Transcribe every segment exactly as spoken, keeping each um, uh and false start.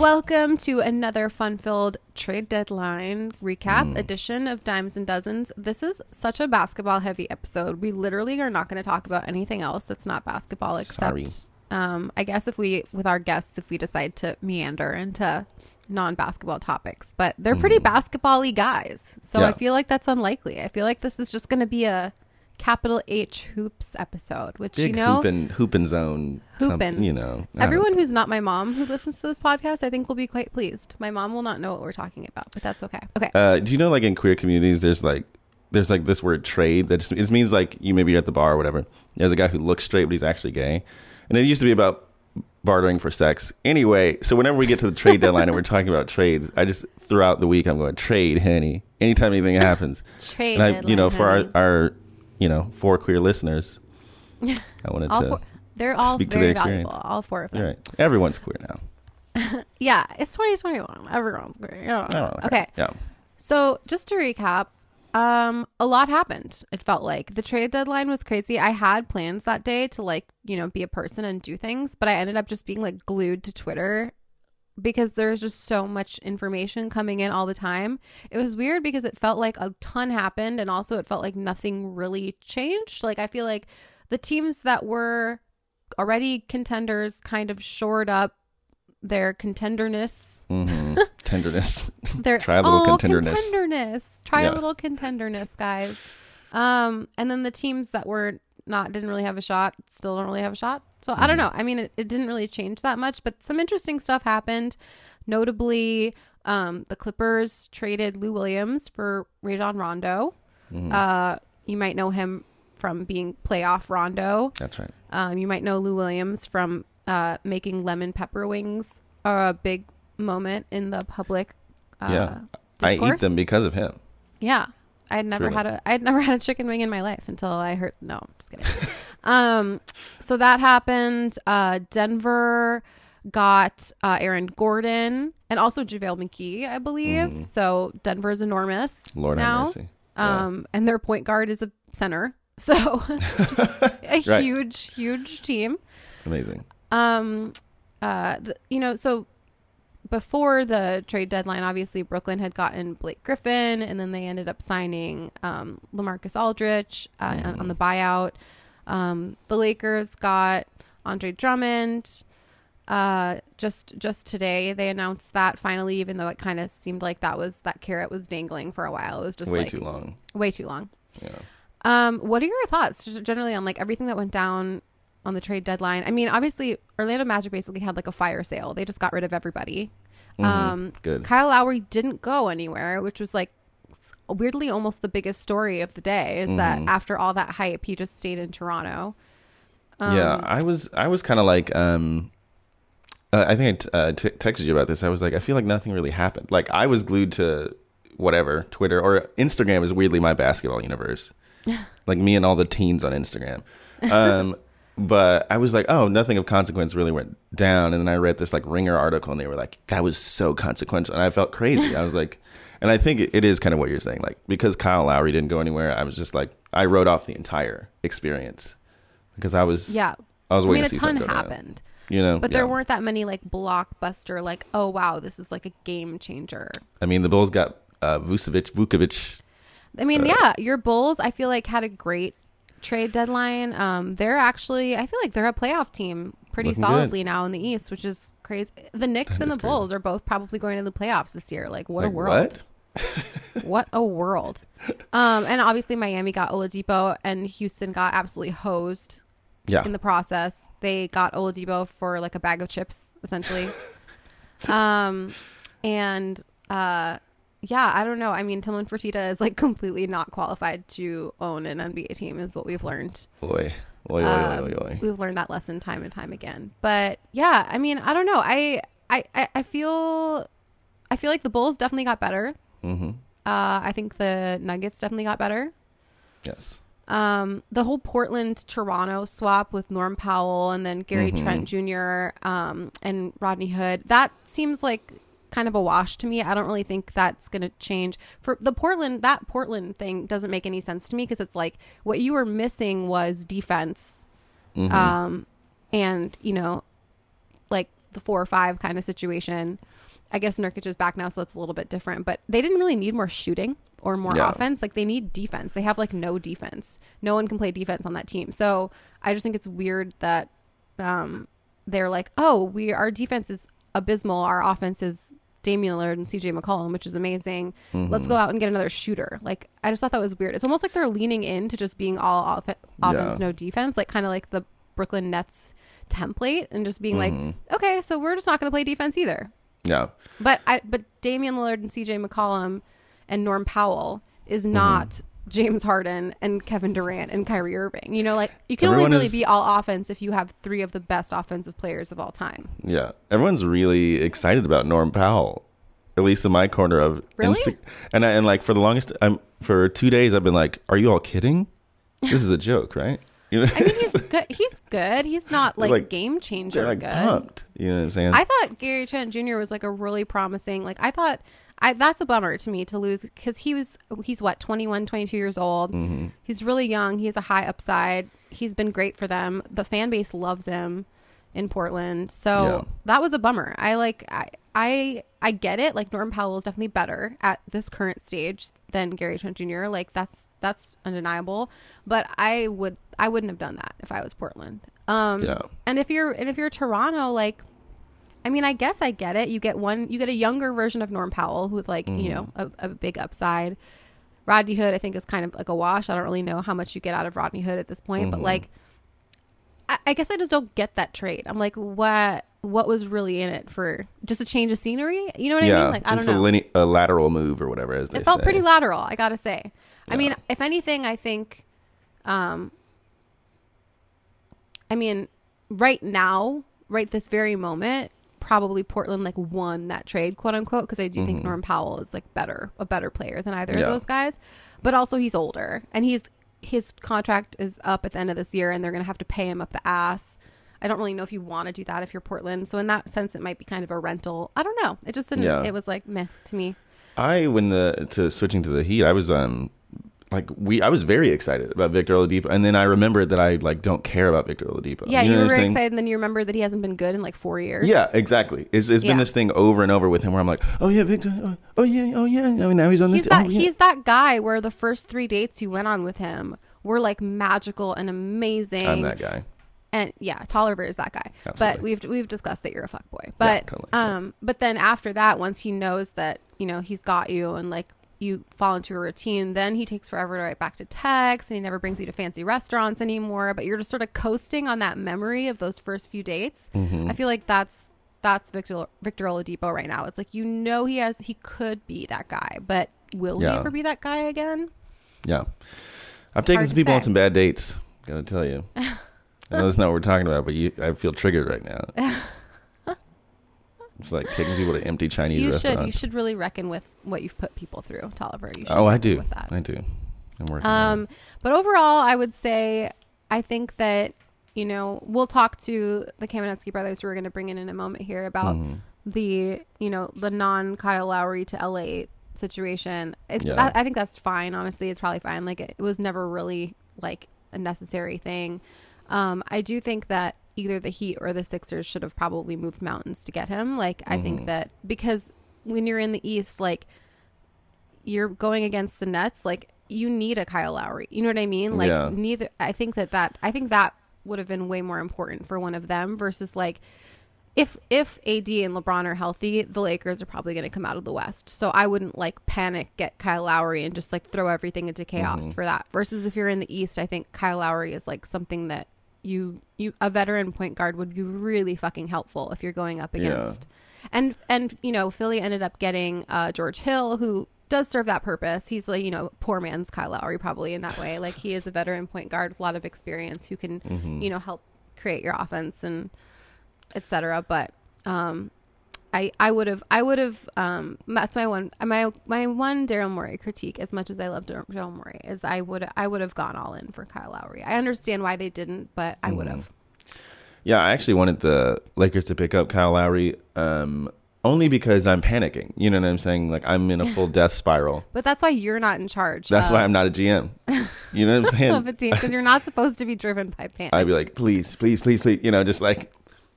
Welcome to another fun-filled trade deadline recap Mm. edition of Dimes and Dozens. This is such a basketball-heavy episode. We literally are not going to talk about anything else that's not basketball, except, um, I guess, if we, with our guests, if we decide to meander into non-basketball topics. But they're pretty Mm. basketball-y guys, so Yeah. I feel like that's unlikely. I feel like this is just going to be a capital H hoops episode, which, Big you know, hoopin', hoopin' zone. Hoopin'. some- You know. I everyone don't know. who's not my mom who listens to this podcast, I think, will be quite pleased. My mom will not know what we're talking about, but that's okay. Okay. Uh, do you know, like in queer communities, there's like there's like this word trade that just it means like you maybe at the bar or whatever. There's a guy who looks straight, but he's actually gay, and it used to be about bartering for sex. Anyway, so whenever we get to the trade deadline and we're talking about trades, I just throughout the week I'm going trade, honey. Anytime anything happens, Trade and I, deadline, you know, for our, honey. our you know four queer listeners, I wanted all to. four, they're all speak to very their experience. valuable. All four of them. You're right. Everyone's queer now. Yeah, it's twenty twenty-one. Everyone's great. Yeah. I don't know. Okay. Yeah. So just to recap, um, a lot happened. It felt like the trade deadline was crazy. I had plans that day to like, you know, be a person and do things, but I ended up just being like glued to Twitter because there's just so much information coming in all the time. It was weird because it felt like a ton happened, and also it felt like nothing really changed. Like I feel like the teams that were already contenders kind of shored up their contenderness. Mm-hmm. Tenderness. Their Try a little oh, contenderness. contenderness. Try Yeah. a little contenderness, guys. Um, and then the teams that were not didn't really have a shot still don't really have a shot. So I don't know. I mean, it, it didn't really change that much, but some interesting stuff happened. Notably, um, the Clippers traded Lou Williams for Rajon Rondo. Mhm. Uh, you might know him from being playoff Rondo. That's right. Um, you might know Lou Williams from uh, making lemon pepper wings a big moment in the public uh, Yeah. I discourse. eat them because of him. Yeah. I had never Truly. had a I had never had a chicken wing in my life until I heard no, I'm just kidding. um so that happened. Uh Denver got uh Aaron Gordon and also JaVale McGee, I believe. Mhm. So Denver's enormous Lord now. have mercy. Yeah. Um and their point guard is a center. So just a Right. huge, huge team. Amazing. Um, uh, the, you know, so before the trade deadline, obviously Brooklyn had gotten Blake Griffin, and then they ended up signing um, LaMarcus Aldridge uh, on, on the buyout. Um, the Lakers got Andre Drummond. Uh, just just today, they announced that finally, even though it kind of seemed like that was that carrot was dangling for a while. It was just Way like too long. way too long. Yeah. Um, what are your thoughts just generally on like everything that went down on the trade deadline? I mean, obviously Orlando Magic basically had like a fire sale. They just got rid of everybody. Mhm. Um, Good. Kyle Lowry didn't go anywhere, which was like s- weirdly almost the biggest story of the day is that Mhm. after all that hype, he just stayed in Toronto. Um, yeah. I was. I was kind of like. Um. Uh, I think I t- uh, t- texted you about this. I was like, I feel like nothing really happened. Like I was glued to whatever Twitter or Instagram is weirdly my basketball universe. Like me and all the teens on Instagram. Um. But I was like, oh, nothing of consequence really went down. And then I read this like Ringer article and they were like, that was so consequential. And I felt crazy. I was like, and I think it, it is kind of what you're saying. Like, because Kyle Lowry didn't go anywhere, I was just like, I wrote off the entire experience because I was, Yeah. I was I waiting mean, a to see ton something go down. happened, You know, but there yeah. weren't that many like blockbuster, like, oh, wow, this is like a game changer. I mean, the Bulls got uh, Vucevic, Vukovic. I mean, Uh, yeah, your Bulls, I feel like had a great trade deadline. Um, they're actually, I feel like they're a playoff team pretty Looking solidly good. now in the East, which is crazy. The Knicks That and the is crazy. Bulls are both probably going to the playoffs this year. Like, what a Like, world! what? What a world! Um, and obviously Miami got Oladipo, and Houston got absolutely hosed Yeah. in the process. They got Oladipo for like a bag of chips, essentially. um, and uh. Yeah, I don't know. I mean, Tillman Fertitta is like completely not qualified to own an N B A team, is what we've learned. Oy. Oy, oy, Um, oy, oy, oy. We've learned that lesson time and time again. But yeah, I mean, I don't know. I I I I feel I feel like the Bulls definitely got better. Mm-hmm. Uh, I think the Nuggets definitely got better. Yes. Um, the whole Portland Toronto swap with Norm Powell and then Gary Mhm. Trent Junior Um, and Rodney Hood, that seems like kind of a wash to me. I don't really think that's going to change for the Portland. That Portland thing doesn't make any sense to me because it's like what you were missing was defense. Mhm. Um, and you know, like the four or five kind of situation. I guess Nurkic is back now, so it's a little bit different. But they didn't really need more shooting or more Yeah. offense. Like, they need defense. They have like no defense. No one can play defense on that team. So I just think it's weird that um, they're like, oh, we our defense is abysmal. Our offense is Damian Lillard and C J McCollum, which is amazing. Mm-hmm. Let's go out and get another shooter. Like, I just thought that was weird. It's almost like they're leaning into just being all off- offense, Yeah. no defense. Like, kind of like the Brooklyn Nets template, and just being Mm-hmm. like, okay, so we're just not going to play defense either. Yeah. But I, but Damian Lillard and C J McCollum and Norm Powell is not Mm-hmm. James Harden and Kevin Durant and Kyrie Irving. You know, like, you can Everyone only really is- be all offense if you have three of the best offensive players of all time. Yeah. Everyone's really excited about Norm Powell, at least in my corner of Really? Insta- and I, and like for the longest, I'm for two days I've been like, are you all kidding? This is a joke, right? You know, I mean, he's good. He's good. He's not like, like- game changer they're like good. pumped. You know what I'm saying? I thought Gary Trent Junior was like a really promising, like, I thought, I that's a bummer to me to lose, because he was, he's what, twenty-one, twenty-two years old. Mm-hmm. He's really young. He has a high upside. He's been great for them. The fan base loves him in Portland. So Yeah. that was a bummer. I like, I, I, I get it. Like, Norm Powell is definitely better at this current stage than Gary Trent Junior Like, that's, that's undeniable. But I would, I wouldn't have done that if I was Portland. Um, Yeah. And if you're, and if you're Toronto, like, I mean, I guess I get it. You get one, you get a younger version of Norm Powell with, like, Mm-hmm. you know, a, a big upside. Rodney Hood, I think, is kind of like a wash. I don't really know how much you get out of Rodney Hood at this point, but Mm-hmm. like, I, I guess I just don't get that trade. I'm like, what, what was really in it for just a change of scenery? You know what yeah. I mean? Like, I it's don't a, know. line- a lateral move or whatever, as they It felt say. pretty lateral, I gotta say. I Yeah. mean, if anything, I think, um, I mean, right now, right this very moment, probably Portland like won that trade, quote unquote, because I do think Norm Powell is like better, a better player than either Yeah. of those guys. But also, he's older, and he's his contract is up at the end of this year, and they're gonna have to pay him up the ass. I don't really know if you want to do that if you're Portland. So in that sense, it might be kind of a rental. I don't know. It just didn't. Yeah. It was like meh to me. I when the to switching to the Heat, I was um like we I was very excited about Victor Oladipo, and then I remembered that I like don't care about Victor Oladipo. Yeah, you, you, know were what I'm very saying? excited, and then you remember that he hasn't been good in like four years. Yeah, exactly. It's, it's Yeah. been this thing over and over with him where I'm like, oh yeah, Victor, oh, oh yeah, oh yeah. I mean, now he's on this. He's that oh, yeah. he's that guy where the first three dates you went on with him were like magical and amazing. I'm that guy. And yeah, Tolliver is that guy. Absolutely. But we've we've discussed that you're a fuckboy. But totally. um, but then after that, once he knows that, you know, he's got you and like you fall into a routine, then he takes forever to write back to text, and he never brings you to fancy restaurants anymore. But you're just sort of coasting on that memory of those first few dates. Mm-hmm. I feel like that's that's Victor Victor Oladipo right now. It's like, you know, he has he could be that guy, but will he Yeah. ever be that guy again? Yeah, I've taken Hard some to people on say. some bad dates. Gotta tell you. I know that's not what we're talking about, but you, I feel triggered right now. It's like taking people to empty Chinese You restaurants. should you should really reckon with what you've put people through, Tolliver. You should Oh, I reckon do. with that. I do. I'm working. on Um, it. but overall, I would say I think that, you know, we'll talk to the Kamenetsky brothers, who we're going to bring in in a moment here, about Mm-hmm. the, you know, the non Kyle Lowry to L A situation. It's, Yeah. I, I think that's fine. Honestly, it's probably fine. Like, it, it was never really like a necessary thing. Um, I do think that either the Heat or the Sixers should have probably moved mountains to get him. Like, I Mm-hmm. think that because when you're in the East, like, you're going against the Nets, like, you need a Kyle Lowry. You know what I mean? Like, Yeah. neither. I think that that I think that would have been way more important for one of them versus like if if A D and LeBron are healthy, the Lakers are probably going to come out of the West. So I wouldn't like panic, get Kyle Lowry, and just like throw everything into chaos Mm-hmm. for that. Versus if you're in the East, I think Kyle Lowry is like something that you you a veteran point guard would be really fucking helpful if you're going up Yeah. against. And and you know, Philly ended up getting uh, George Hill, who does serve that purpose. He's like, you know, poor man's Kyle Lowry probably in that way. Like, he is a veteran point guard with a lot of experience who can, Mm-hmm. you know, help create your offense and et cetera. But um, I I would have I would have um, that's my one my my one Daryl Morey critique. As much as I love Dar- Daryl Morey, is I would I would have gone all in for Kyle Lowry. I understand why they didn't, but I would have. Yeah, I actually wanted the Lakers to pick up Kyle Lowry, um, only because I'm panicking. You know what I'm saying? Like, I'm in a full death spiral. But that's why you're not in charge. That's of, why I'm not a G M. You know what I'm saying? of a team, because you're not supposed to be driven by panic. I'd be like, please, please, please, please. You know, just like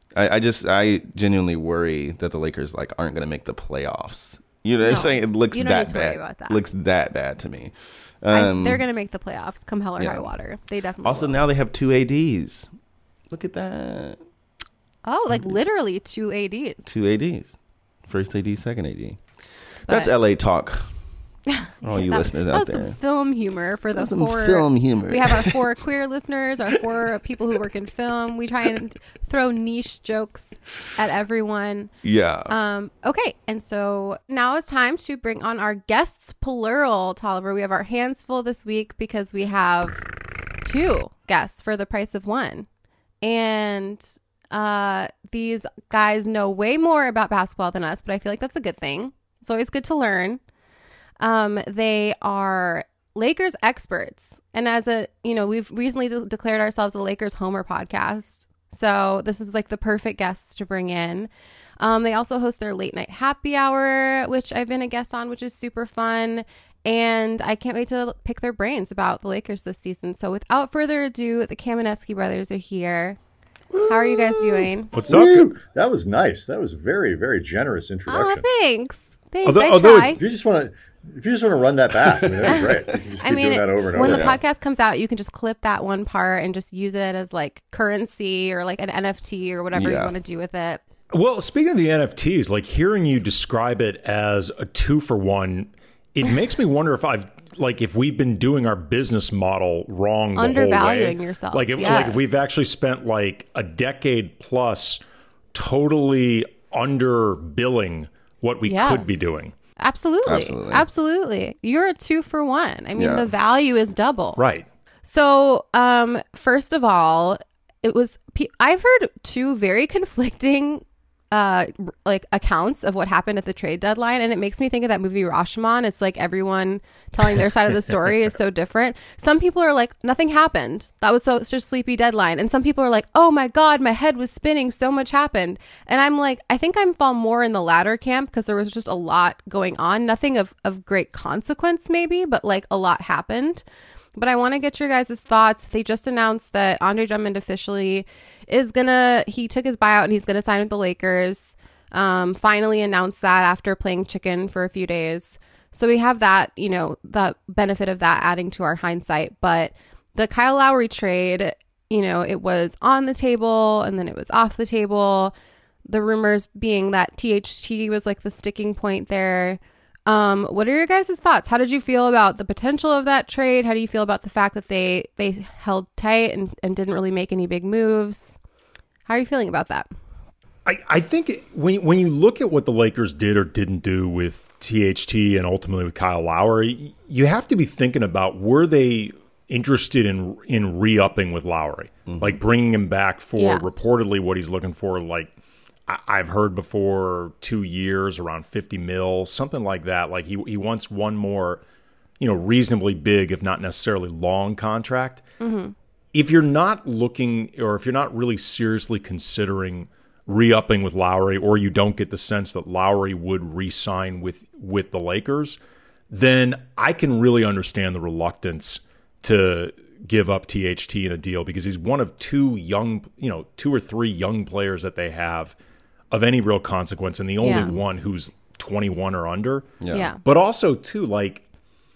I, I just I genuinely worry that the Lakers like aren't going to make the playoffs. You know what No, I'm saying? It looks you don't that need to worry bad. about that. Looks that bad to me. I, Um, they're going to make the playoffs come hell or yeah. high water. They definitely also will. now they have two A Ds. Look at that. Oh, like literally two A Ds. Two A Ds. First A D, second A D. That's But- L A talk. All you that, listeners that out was there. some film humor for the That's some four film humor. We have our four queer listeners, our four people who work in film. We try and throw niche jokes at everyone. Yeah. Um, okay, and so now it's time to bring on our guests, plural, Tolliver. We have our hands full this week because we have two guests for the price of one. And uh, these guys know way more about basketball than us, but I feel like that's a good thing. It's always good to learn. Um, they are Lakers experts. And as a, you know, we've recently de- declared ourselves a Lakers Homer podcast. So this is like the perfect guests to bring in. Um, they also host their late night happy hour, which I've been a guest on, which is super fun. And I can't wait to pick their brains about the Lakers this season. So without further ado, the Kamenetsky brothers are here. How are you guys doing? What's up? Woo! That was nice. That was a very, very generous Oh, introduction. thanks. Thanks. Although- I although it- try. If you just want to, if you just want to run that back, I mean, that'd be great. You can just keep I mean, doing that over and when over. the Yeah. podcast comes out, you can just clip that one part and just use it as like currency or like an N F T or whatever you Yeah. want to do with it. Well, speaking of the N F Ts, like hearing you describe it as a two for one, it makes me wonder if I've like if we've been doing our business model wrong, the Undervaluing whole way. yourselves, Like, if, yes. like if we've actually spent like a decade plus totally underbilling what we Yeah. could be doing. Absolutely. Absolutely. Absolutely. You're a two for one. I mean, Yeah. the value is double. Right. So, um, first of all, it was, pe- I've heard two very conflicting, uh, r- like accounts of what happened at the trade deadline. And it makes me think of that movie Rashomon. It's like everyone telling their side of the story is so different. Some people are like, nothing happened. That was so, such a sleepy deadline. And some people are like, oh my God, my head was spinning. So much happened. And I'm like, I think I'm fall more in the latter camp because there was just a lot going on. Nothing of, of great consequence maybe, but like a lot happened. But I want to get your guys' thoughts. They just announced that Andre Drummond officially is going to, he took his buyout and he's going to sign with the Lakers. Um, finally announced that after playing chicken for a few days. So we have that, you know, the benefit of that adding to our hindsight. But the Kyle Lowry trade, you know, it was on the table and then it was off the table. The rumors being that T H T was like the sticking point there. Um, what are your guys' thoughts? How did you feel about the potential of that trade? How do you feel about the fact that they they held tight and, and didn't really make any big moves? How are you feeling about that? I, I think when when you look at what the Lakers did or didn't do with T H T and ultimately with Kyle Lowry, you have to be thinking about, were they interested in in re-upping with Lowry, mm-hmm. like bringing him back for Yeah. reportedly what he's looking for, like I, I've heard before, two years, around fifty mil, something like that. Like he he wants one more, you know, reasonably big, if not necessarily long contract. Mm-hmm. If you're not looking, or if you're not really seriously considering re-upping with Lowry, or you don't get the sense that Lowry would re-sign with, with the Lakers, then I can really understand the reluctance to give up T H T in a deal, because he's one of two young, you know, two or three young players that they have of any real consequence, and the only Yeah. one who's twenty-one or under. Yeah. Yeah. But also, too, like,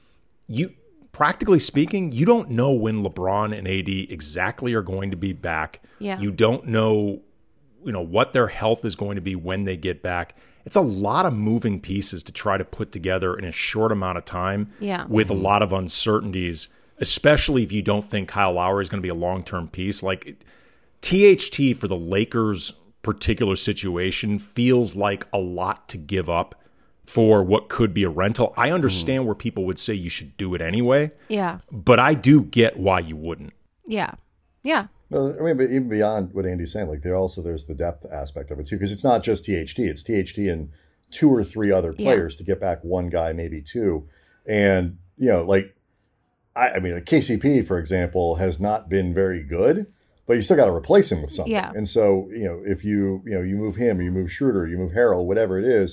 you, practically speaking, you don't know when LeBron and A D exactly are going to be back. Yeah. You don't know, you know, what their health is going to be when they get back. It's a lot of moving pieces to try to put together in a short amount of time, Yeah. with a lot of uncertainties, especially if you don't think Kyle Lowry is going to be a long-term piece. Like, T H T for the Lakers' particular situation feels like a lot to give up for what could be a rental. I understand where people would say you should do it anyway, Yeah. but I do get why you wouldn't. Yeah. Yeah. Well, I mean, but even beyond what Andy's saying, like there also there's the depth aspect of it too, because it's not just T H T; it's T H T and two or three other players to get back one guy, maybe two, and you know, like I, I mean, like K C P, for example, has not been very good, but you still got to replace him with something. Yeah. And so, you know, if you you know you move him, or you move Schroeder, you move Harrell, whatever it is,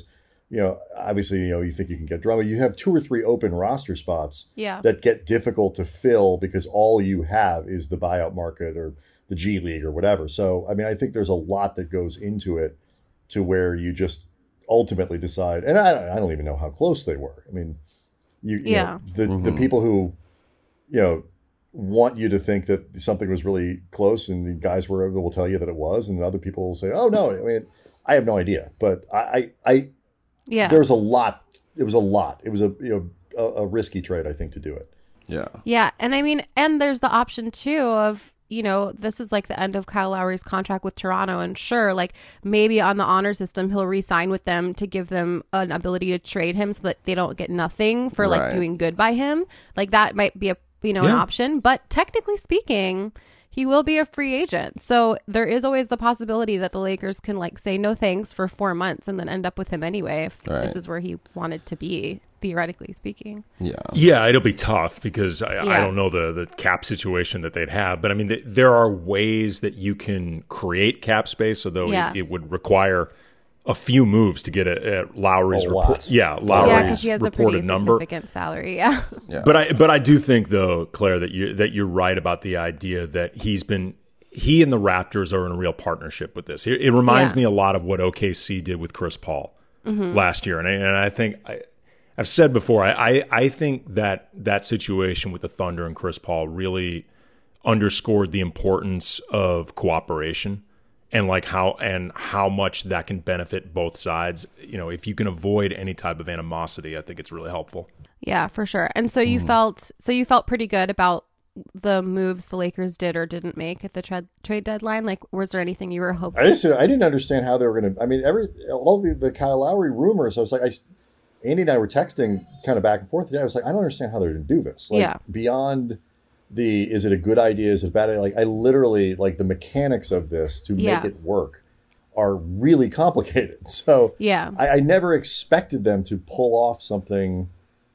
you know, obviously, you know, you think you can get Drummond. You have two or three open roster spots Yeah. that get difficult to fill because all you have is the buyout market or the G League or whatever. So, I mean, I think there's a lot that goes into it to where you just ultimately decide. And I, I don't even know how close they were. I mean, you, you Yeah. know, the, mm-hmm. the people who, you know, want you to think that something was really close and the guys were will tell you that it was. And other people will say, oh, no, I mean, I have no idea. But I, I, I Yeah. there was a lot. It was a lot. It was a, you know, a, a risky trade, I think, to do it. Yeah. Yeah. And I mean, and there's the option too of, you know, this is like the end of Kyle Lowry's contract with Toronto. And sure, like maybe on the honor system, he'll re-sign with them to give them an ability to trade him so that they don't get nothing for like Right. doing good by him. Like that might be a, you know, an Yeah. option. But technically speaking, he will be a free agent. So there is always the possibility that the Lakers can like say no thanks for four months and then end up with him anyway if Right. this is where he wanted to be, theoretically speaking. Yeah. Yeah, it'll be tough because I, I Yeah. don't know the, the cap situation that they'd have. But I mean, th- there are ways that you can create cap space, although Yeah. it, it would require a few moves to get a, a Lowry's A report. lot. Yeah, Yeah, Lowry's because he has a reported pretty number. significant salary. Yeah. Yeah. But I but I do think though, Claire, that you that you're right about the idea that he's been he and the Raptors are in a real partnership with this. It, it reminds Yeah. me a lot of what O K C did with Chris Paul last year, and I, and I think I, I've said before, I, I I think that that situation with the Thunder and Chris Paul really underscored the importance of cooperation and like how and how much that can benefit both sides. You know, if you can avoid any type of animosity, I think it's really helpful. Yeah, for sure. And so you felt so you felt pretty good about the moves the Lakers did or didn't make at the tra- trade deadline. Like, was there anything you were hoping? I just I didn't understand how they were going to. I mean, every all the, the Kyle Lowry rumors. I was like, I, Andy and I were texting kind of back and forth. I was like, I don't understand how they're going to do this. Like, Yeah. beyond the is it a good idea? Is it a bad idea? Like, I literally like the mechanics of this to Yeah. make it work are really complicated. So Yeah. I, I never expected them to pull off something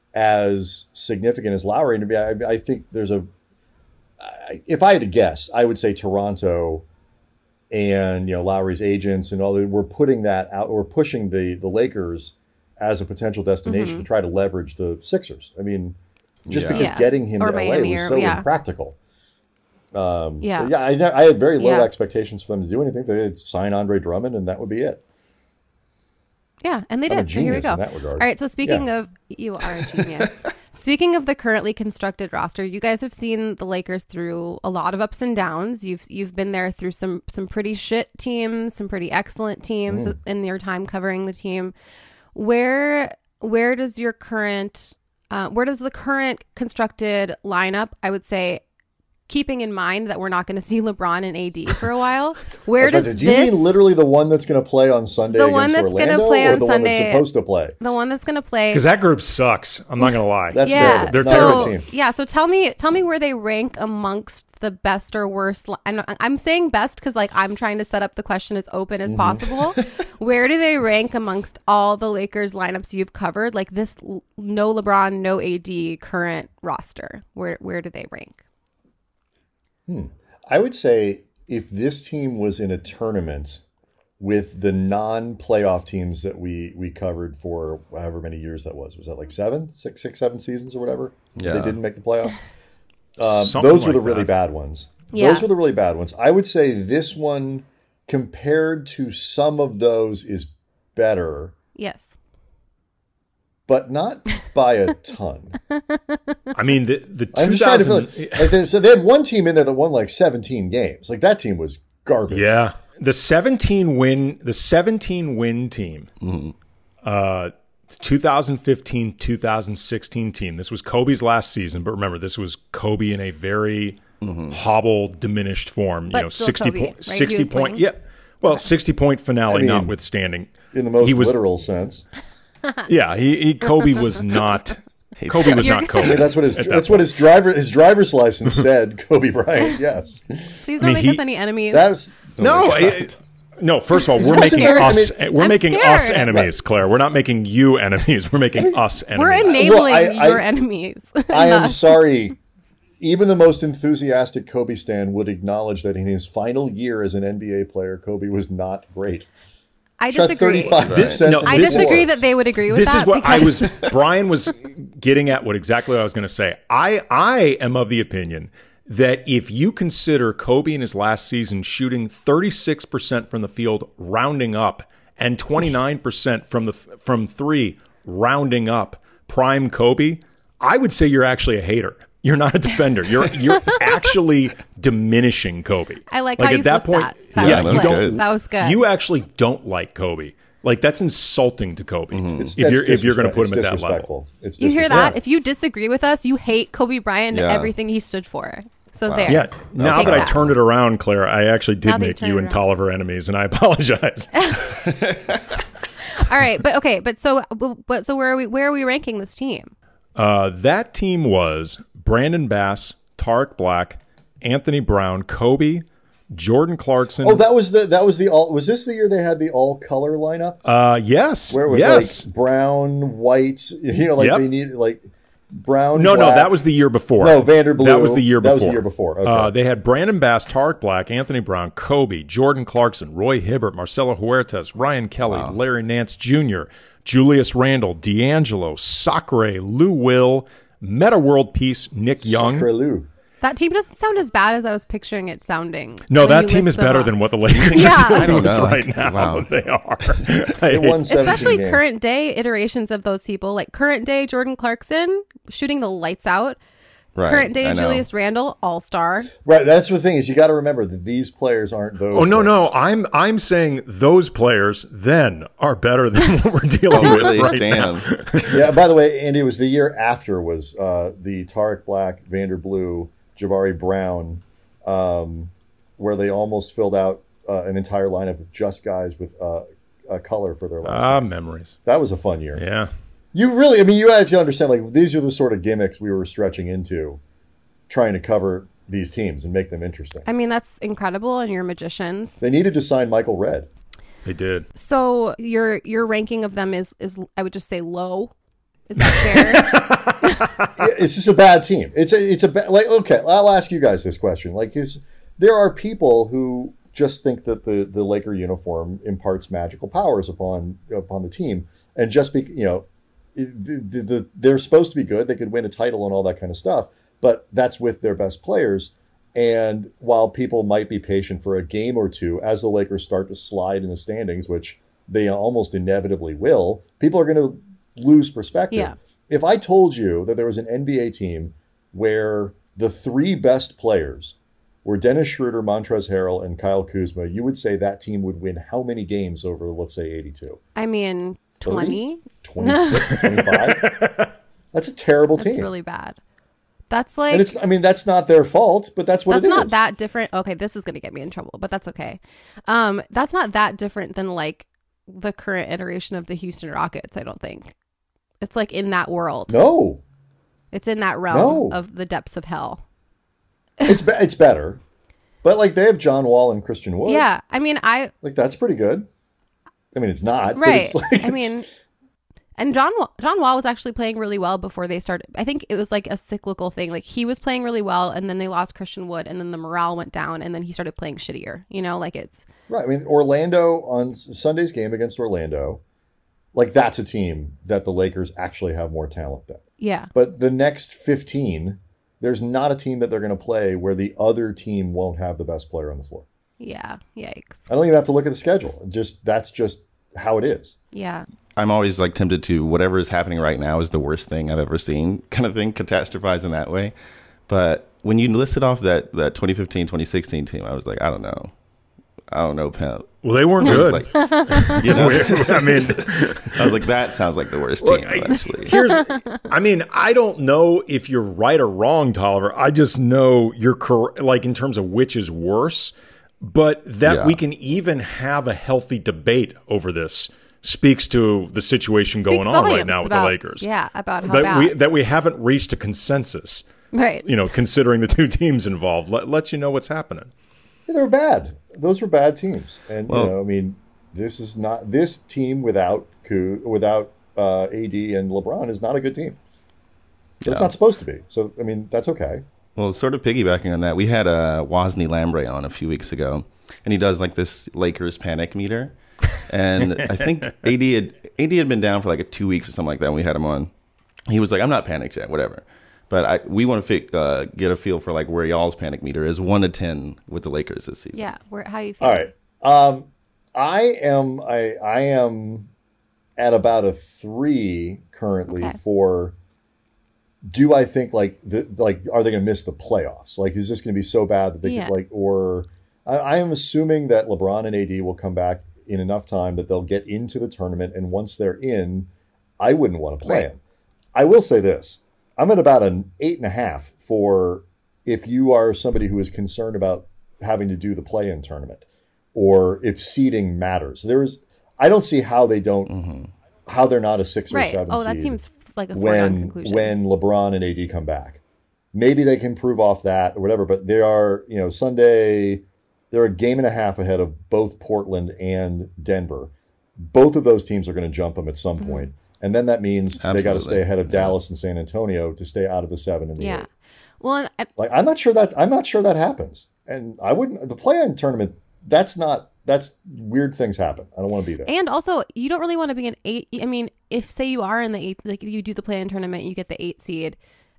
as significant as Lowry. And I, I think there's a, I, if I had to guess, I would say Toronto and, you know, Lowry's agents and all that, we're putting that out, we're pushing the, the Lakers as a potential destination to try to leverage the Sixers. I mean, just Yeah. because Yeah. getting him Or to L A Miami was or- so yeah. impractical. Um, Yeah. so yeah, I, I had very low Yeah. expectations for them to do anything. They'd sign Andre Drummond and that would be it. Yeah, and they I'm a did. So here we genius go. in that regard. All right. So speaking Yeah. of, you are a genius. Speaking of the currently constructed roster, you guys have seen the Lakers through a lot of ups and downs. You've you've been there through some some pretty shit teams, some pretty excellent teams Mm. in your time covering the team. Where where does your current uh, where does the current constructed lineup? I would say, keeping in mind that we're not going to see LeBron and A D for a while. Where That's does right. Do you this mean literally the one that's going to play on Sunday The against one that's gonna Orlando, play or on the one that's Sunday- supposed to play? the one that's going to play? Because that group sucks. I'm not going to lie. That's yeah, terrible. They're Not a so, good team. Yeah, so tell me, tell me where they rank amongst the best or worst. li- And I'm saying best because, like, I'm trying to set up the question as open as possible. Where do they rank amongst all the Lakers lineups you've covered? Like this, l- no LeBron, no A D current roster. Where where do they rank? I would say if this team was in a tournament with the non-playoff teams that we we covered for however many years that was, was that like seven, six, six, seven seasons or whatever? Yeah. They didn't make the playoff. Um, Something those were like the really that. bad ones. Yeah. Those were the really bad ones. I would say this one, compared to some of those, is better, Yes. but not by a ton. I mean, the the I'm two just trying to feel thousand. like, like they, so they had one team in there that won like seventeen games. Like that team was garbage. Yeah, the seventeen win the seventeen win team, uh, twenty fifteen twenty sixteen team. This was Kobe's last season, but remember, this was Kobe in a very hobbled, diminished form. But you know, still sixty Kobe, point, right? He sixty was point, playing? yeah. Well, sixty point finale I mean, notwithstanding. In the most He was- literal sense. Yeah, he, he Kobe was not. Kobe was not Kobe. I mean, that's what his at that that's what his driver his driver's license said. Kobe Bryant. Yes, Please I don't mean, make he- us any enemies. that was No, oh my God. I- no. First of all, we're Listen, making I mean- us we're I'm making us scared. enemies, Claire. We're not making you enemies. We're making us enemies. We're enabling Well, I- your I- enemies. I am Us. sorry. Even the most enthusiastic Kobe stan would acknowledge that in his final year as an N B A player, Kobe was not great. I Shot disagree. thirty-five percent This- no, from I this is- disagree four. that they would agree with This that. is what I because- was. Brian was getting at. What exactly what I was going to say. I I am of the opinion that if you consider Kobe in his last season shooting thirty-six percent from the field, rounding up, and twenty-nine percent from the from three, rounding up, prime Kobe, I would say you're actually a hater. You're not a defender. You're you're actually diminishing Kobe. I like, Like how at you that flipped point, that. That yeah, was that was good. good. That was good. You actually don't like Kobe. Like that's insulting to Kobe. It's- If you're that's if you're going to put disrespect- him at that it's level. disrespectful. It's You hear disrespectful. that? If you disagree with us, you hate Kobe Bryant and Yeah. everything he stood for. So there. Yeah. Now Take that I that. turned it around, Claire, I actually Now did that you make turned you it and around. Tolliver enemies, and I apologize. All right, but okay, but so but so where are we where are we ranking this team? uh, that team was Brandon Bass, Tarek Black, Anthony Brown, Kobe, Jordan Clarkson. Oh, that was the that was the all. Was this the year they had the all color lineup? uh, yes. Where it was yes. like brown, white. You know, like Yep. they needed like brown. No, no, black. that was the year before. No, Vanderblue. That was the year That before. was the year before. Okay. Uh, they had Brandon Bass, Tarek Black, Anthony Brown, Kobe, Jordan Clarkson, Roy Hibbert, Marcelo Huertas, Ryan Kelly, Larry Nance Junior, Julius Randle, D'Angelo, Sacre, Lou Will, Meta World Peace, Nick Young. Sacre Lou. That team doesn't sound as bad as I was picturing it sounding. No, when that you team list is them better off. than what the Lakers Yeah. are I dealing don't with know. right now. Wow. They are. They won seventeen Especially games. current day iterations of those people, like current day Jordan Clarkson shooting the lights out. Right. Current day I know. Julius Randle, all star. Right. That's the thing is you got to remember that these players aren't those. Oh no, players. no! I'm I'm saying those players then are better than what we're dealing Oh, with really? right Damn. now. Yeah. By the way, Andy, it was the year after was uh, the Tarek Black, Vanderblue, Jabari Brown, um, where they almost filled out uh, an entire lineup with just guys with uh, a color for their last Ah, name. memories. That was a fun year. Yeah. You really, I mean, you have to understand, like, these are the sort of gimmicks we were stretching into, trying to cover these teams and make them interesting. I mean, that's incredible, and you're magicians. They needed to sign Michael Redd. They did. So your your ranking of them is is I would just say low. Is that fair? It's just a bad team. It's a, it's a ba- like, okay, I'll ask you guys this question. Like, is there are people who just think that the, the Laker uniform imparts magical powers upon upon the team, and just be, you know, the, the, the, they're supposed to be good. They could win a title and all that kind of stuff, but that's with their best players. And while people might be patient for a game or two as the Lakers start to slide in the standings, which they almost inevitably will, people are going to lose perspective. Yeah. If I told you that there was an N B A team where the three best players were Dennis Schroeder, Montrezl Harrell, and Kyle Kuzma, you would say that team would win how many games over, let's say, eighty-two? I mean, twenty. twenty-six, twenty-five? That's a terrible That's team. really bad. That's like and it's, I mean, that's not their fault, but that's what that's it not is. that different. Okay, this is going to get me in trouble, but that's okay. Um, that's not that different than like the current iteration of the Houston Rockets. I don't think it's like in that world. No, It's in that realm No. of the depths of hell. it's be- it's better. But, like, they have John Wall and Christian Wood. Yeah, I mean, I Like, that's pretty good. I mean, it's not. But right. it's like, I it's- mean, and John Wa- John Wall was actually playing really well before they started. I think it was like a cyclical thing. Like he was playing really well, and then they lost Christian Wood, and then the morale went down, and then he started playing shittier. You know, like it's Right. I mean, Orlando on Sunday's game against Orlando, like, that's a team that the Lakers actually have more talent than. yeah, But the next fifteen, there's not a team that they're going to play where the other team won't have the best player on the floor. yeah, yikes, I don't even have to look at the schedule. Just that's just how it is. yeah. I'm always like tempted to whatever is happening right now is the worst thing I've ever seen kind of thing, catastrophize in that way. But when you listed off that, that twenty fifteen, twenty sixteen team, I was like, I don't know. I don't know, Pimp. Well, they weren't I was good. like, you know, I mean, I was like, that sounds like the worst Look, team, I- actually. here's. I mean, I don't know if you're right or wrong, Tolliver. I just know you're correct. Like in terms of which is worse, but that Yeah. we can even have a healthy debate over this speaks to the situation going Speaks on right volumes now with about- the Lakers. Yeah, about how that bad. we that we haven't reached a consensus. right. You know, considering the two teams involved, let let you know what's happening. Yeah, they were bad. Those were bad teams. And, Well- you know, I mean, this is not, this team without Ku, without uh, A D and LeBron is not a good team. But It's Yeah. not supposed to be. So, I mean, that's okay. Well, sort of piggybacking on that, we had uh, Wosny Lambre on a few weeks ago, and he does like this Lakers panic meter. And I think A D had A D had been down for like a two weeks or something like that when we had him on. He was like, I'm not panicked yet, whatever. But I, we want to uh, get a feel for like where y'all's panic meter is, one to ten with the Lakers this season. Yeah, where how you feel? All right. Um, I am I I am at about a three currently Okay. for. Do I think like the like are they going to miss the playoffs? Like, is this going to be so bad that they Yeah. could like or I, I am assuming that LeBron and A D will come back in enough time that they'll get into the tournament, and once they're in, I wouldn't want to play Right. them. I will say this. I'm at about an eight and a half for if you are somebody who is concerned about having to do the play-in tournament or if seeding matters. There is, I don't see how they don't, Mm-hmm. how they're not a six or Right. seven Oh, that seed seems like a foregone when conclusion. when LeBron and A D come back. Maybe they can prove off that or whatever, but they are, you know, Sunday, they're a game and a half ahead of both Portland and Denver. Both of those teams are going to jump them at some Mm-hmm. point. And then that means they got to Absolutely. stay ahead of Yeah. Dallas and San Antonio to stay out of the seven and the yeah. eight. Well, and, Like I'm not sure that I'm not sure that happens. And I wouldn't the play-in tournament, that's not that's weird things happen. I don't want to be there. and also you don't really want to be an eight. I mean, if say you are in the eight, like you do the play-in tournament, you get the eight seed.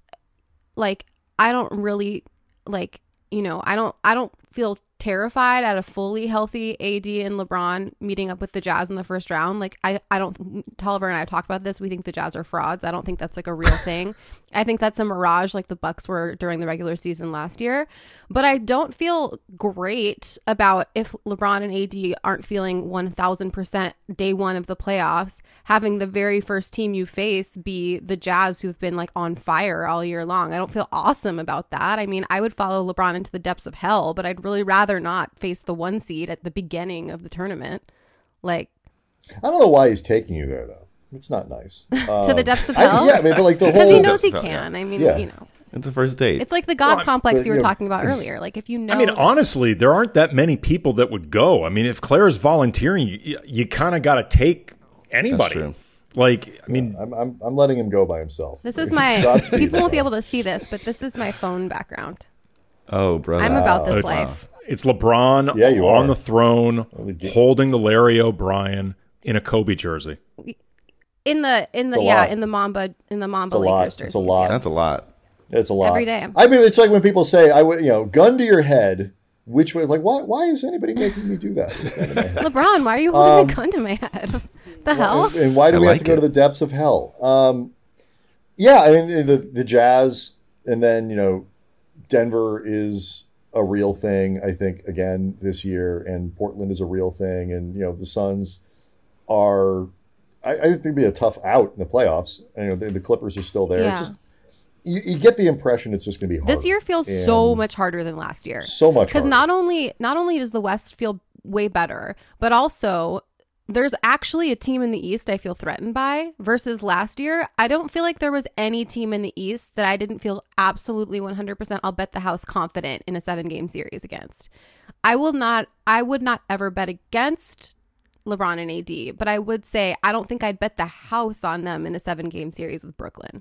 Like I don't really like you know I don't I don't feel terrified at a fully healthy A D and LeBron meeting up with the Jazz in the first round. Like I, I don't, Tolliver and I have talked about this. We think the Jazz are frauds. I don't think that's like a real thing. I think that's a mirage like the Bucks were during the regular season last year. But I don't feel great about if LeBron and A D aren't feeling one thousand percent day one of the playoffs, having the very first team you face be the Jazz who've been like on fire all year long. I don't feel awesome about that. I mean, I would follow LeBron into the depths of hell, but I'd really rather not face the one seed at the beginning of the tournament. Like, I don't know why he's taking you there though. It's not nice. Um, to the depths of I- hell? yeah, I mean, but like the Because whole he knows he Depths of hell, can. I mean, Yeah. you know, It's a first date. it's like the God Well, complex but, you were you know- talking about earlier. Like, if you know, I mean, honestly, there aren't that many people that would go. I mean, if Claire's volunteering, you, you kind of got to take anybody. true. Like, I mean, I'm, I'm I'm letting him go by himself. this is my. Godspeed. People won't be able to see this, but this is my phone background. oh, brother. I'm about this it's, life. it's LeBron Yeah, you on are. the throne, get- holding the Larry O'Brien in a Kobe jersey. In the in the It's a yeah lot. in the Mamba in the Mamba a lot. Lakers It's a jerseys, lot. yeah. That's a lot. It's a lot. Every day. I mean, it's like when people say, "I would," you know, gun to your head. Which way? Like, why? Why is anybody making me do that? with a gun to my head? LeBron, why are you holding Um, a gun to my head? The hell? And, and why do I we like have to go it. to the depths of hell? Um, yeah, I mean the the Jazz, and then you know, Denver is a real thing. I think again this year, and Portland is a real thing, and you know the Suns are. I, I think it'd be a tough out in the playoffs. And, you know, the, the Clippers are still there. Yeah. It's just you, you get the impression it's just going to be hard. This year feels so much harder than last year. so much Because harder. not only not only does the West feel way better, but also there's actually a team in the East I feel threatened by versus last year. I don't feel like there was any team in the East that I didn't feel absolutely one hundred percent I'll bet the house confident in a seven game series against. I will not I would not ever bet against LeBron and A D, but I would say I don't think I'd bet the house on them in a seven game series with Brooklyn.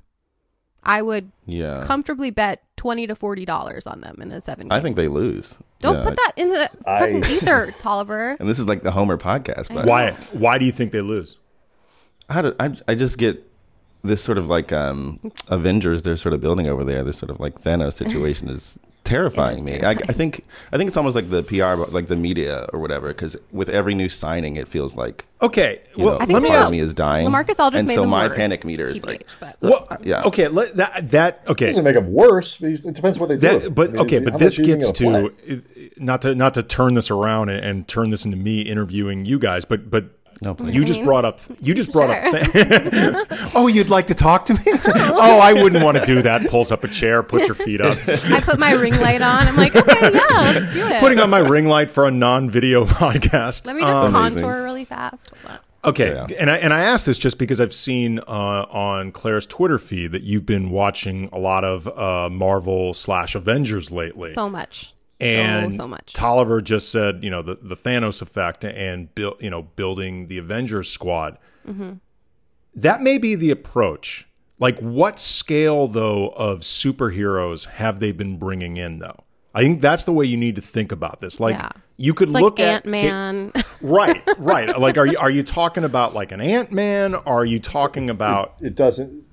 I would Yeah. comfortably bet twenty to forty dollars on them in a seven game. I think they lose. Don't Yeah. put that in the I- fucking ether, Tolliver. And this is like the Homer podcast. But Why? Why do you think they lose? How do, I, I just get this sort of like um, Avengers they're sort of building over there. This sort of like Thanos situation is terrifying It is me. terrifying. I, I think I think it's almost like the P R, like the media or whatever. Because with every new signing, it feels like Okay, you well, know, I think let me they part ask. of me is dying. LaMarcus Aldridge and made so them my worse, panic meter is T B H, like, but- Well, yeah. Okay, let, that that okay. doesn't make them worse. But it depends what they do. That, but I mean, okay, is- but how this much are you gets gonna to play? not to not to turn this around and, and turn this into me interviewing you guys, but but No, please. you just mean, brought up you just brought sure. up. Oh, you'd like to talk to me? Oh, I wouldn't want to do that. Pulls up a chair, puts her feet up, I put my ring light on. I'm like, okay, yeah, let's do it. putting on my ring light for a non-video podcast. Let me just Um, Amazing. contour really fast. Hold on. Okay, Yeah. and I and I asked this just because I've seen uh, on Claire's Twitter feed that you've been watching a lot of uh, Marvel slash Avengers lately. So much. and so, so much. Tolliver just said, you know, the, the Thanos effect and build, you know, building the Avengers squad. Mm-hmm. That may be the approach. Like, what scale though of superheroes have they been bringing in though? I think that's the way you need to think about this. Like, Yeah. you could It's like look at Ant-Man. Right, right. Like, are you are you talking about like an Ant-Man? Are you talking about? It, it doesn't.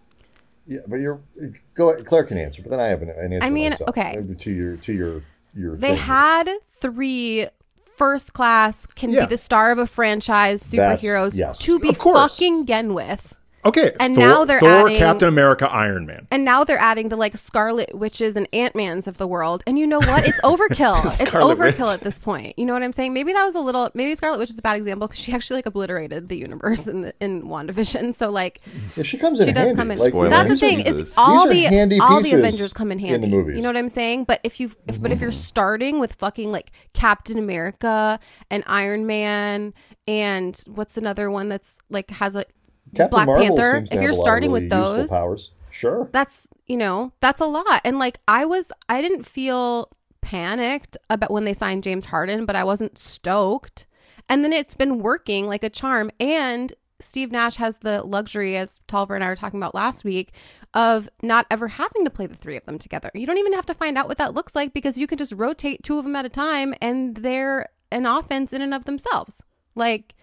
Yeah, but you're go. Claire can answer, but then I have an, an answer. I mean, myself. okay. Maybe to your to your your. They thing. had three first class, can Yeah. be the star of a franchise That's- superheroes yes. to be Of course. fucking gen with. Okay, And Thor, now they're Thor, adding- Captain America, Iron Man. And now they're adding the like Scarlet Witches and Ant-Mans of the world. And you know what? It's overkill. it's Scarlet overkill Witch. at this point. You know what I'm saying? Maybe that was a little, maybe Scarlet Witch is a bad example because she actually like obliterated the universe in the, in WandaVision. So like Yeah, she comes in she does handy. come in. Like, Spoiler. That's the these are- thing. Jesus. It's all These are the handy all the pieces Avengers come in handy. in the movies. You know what I'm saying? But if you if but if you're starting with fucking like Captain America and Iron Man and what's another one that's like has a Captain Black Marvel Panther, seems to if have you're a lot of starting really with useful those, powers. Sure. that's you know that's a lot. And like I was I didn't feel panicked about when they signed James Harden, but I wasn't stoked. And then it's been working like a charm. And Steve Nash has the luxury, as Tolver and I were talking about last week, of not ever having to play the three of them together. You don't even have to find out what that looks like because you can just rotate two of them at a time and they're an offense in and of themselves. Like,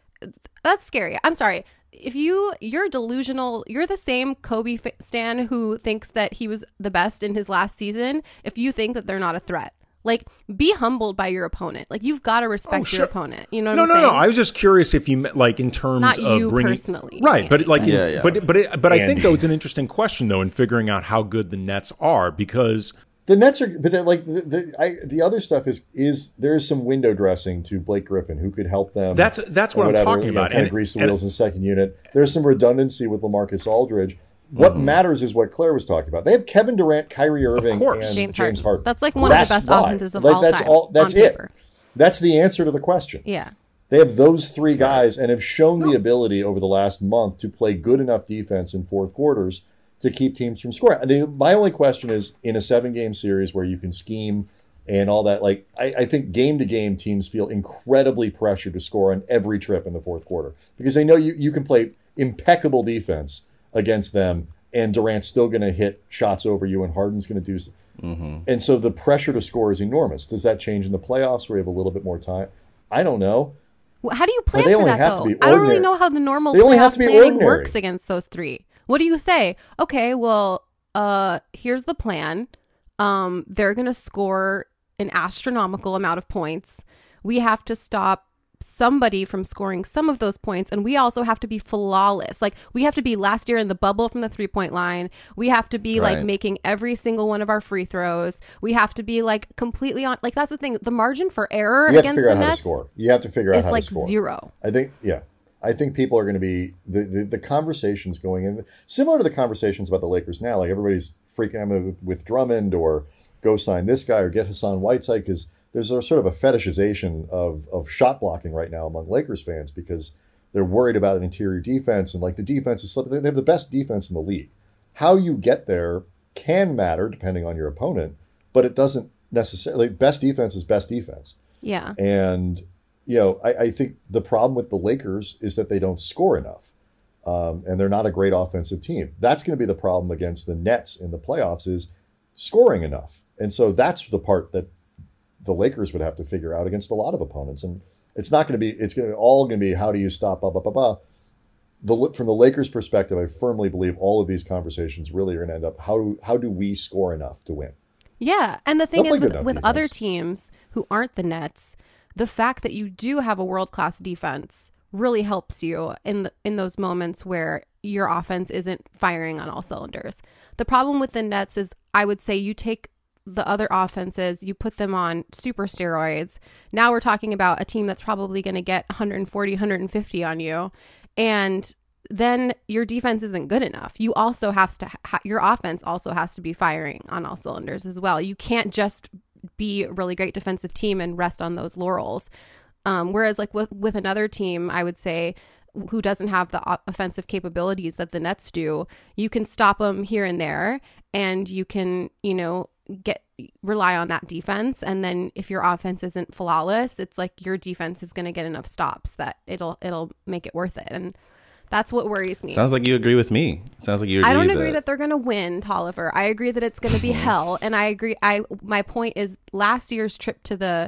that's scary. I'm sorry. If you you're delusional, you're the same Kobe fa- stan who thinks that he was the best in his last season. If you think that they're not a threat, like be humbled by your opponent. Like you've got to respect Oh, your sure. opponent. You know what No, I'm no, saying? no. I was just curious if you meant like in terms Not of you bringing personally, right, but Andy, like, but- Yeah, yeah. but but it, but I think Andy. though it's an interesting question though in figuring out how good the Nets are because The Nets are, but they're like the the, I, the other stuff is is there is some window dressing to Blake Griffin who could help them. That's- that's or what I'm whatever, talking you know, about. Kind And- of grease the and- wheels in second unit. There's some redundancy with LaMarcus Aldridge. What Mm-hmm. matters is what Claire was talking about. They have Kevin Durant, Kyrie Irving, course. and James James, Harden. Harden. That's like one of the best why. offenses of Like, all that's time all. That's on it. paper. That's the answer to the question. Yeah. They have those three guys and have shown the ability over the last month to play good enough defense in fourth quarters to keep teams from scoring. I mean, my only question is in a seven-game series where you can scheme and all that, like I, I think game-to-game teams feel incredibly pressured to score on every trip in the fourth quarter because they know you, you can play impeccable defense against them and Durant's still going to hit shots over you and Harden's going to do mm-hmm. And so the pressure to score is enormous. Does that change in the playoffs where you have a little bit more time? I don't know. Well, how do you plan they for only that have though? to be I don't really ordinary. know how the normal They only have playoff to be planning ordinary. works against those three. What do you say? Okay, well, uh, here's the plan. Um, they're gonna score an astronomical amount of points. We have to stop somebody from scoring some of those points, and we also have to be flawless. Like we have to be last year in the bubble from the three point line. We have to be like Right. making every single one of our free throws. We have to be like completely on. Like that's the thing. The margin for error You have to against figure the out how to Nets score. You have to figure out is how like to score. zero. I think, yeah. I think people are going to be, the, the, the conversations going in, similar to the conversations about the Lakers now, like everybody's freaking out with, with Drummond or go sign this guy or get Hassan Whiteside because there's a sort of a fetishization of, of shot blocking right now among Lakers fans because they're worried about an interior defense and like the defense is slipping. They have the best defense in the league. How you get there can matter depending on your opponent, but it doesn't necessarily, best defense is best defense. Yeah. And, you know, I, I think the problem with the Lakers is that they don't score enough. Um, and they're not a great offensive team. That's going to be the problem against the Nets in the playoffs is scoring enough. And so that's the part that the Lakers would have to figure out against a lot of opponents. And it's not going to be, it's going to all going to be, how do you stop, blah, blah, blah, blah. The, from the Lakers' perspective, I firmly believe all of these conversations really are going to end up, how do, how do we score enough to win? Yeah. And the thing They'll is play with, good with enough other defense. teams who aren't the Nets, the fact that you do have a world-class defense really helps you in the, in those moments where your offense isn't firing on all cylinders. The problem with the Nets is I would say you take the other offenses, you put them on super steroids. Now we're talking about a team that's probably going to get one forty, one fifty on you. And then your defense isn't good enough. You also have to, ha- your offense also has to be firing on all cylinders as well. You can't just be a really great defensive team and rest on those laurels. Um, whereas like with, with another team, I would say, who doesn't have the o- offensive capabilities that the Nets do, you can stop them here and there and you can, you know, get rely on that defense. And then if your offense isn't flawless, it's like your defense is going to get enough stops that it'll it'll make it worth it. And that's what worries me. Sounds like you agree with me. Sounds like you agree I don't that, agree that they're going to win, Tolliver. I agree that it's going to be hell. And I agree. I my point is last year's trip to the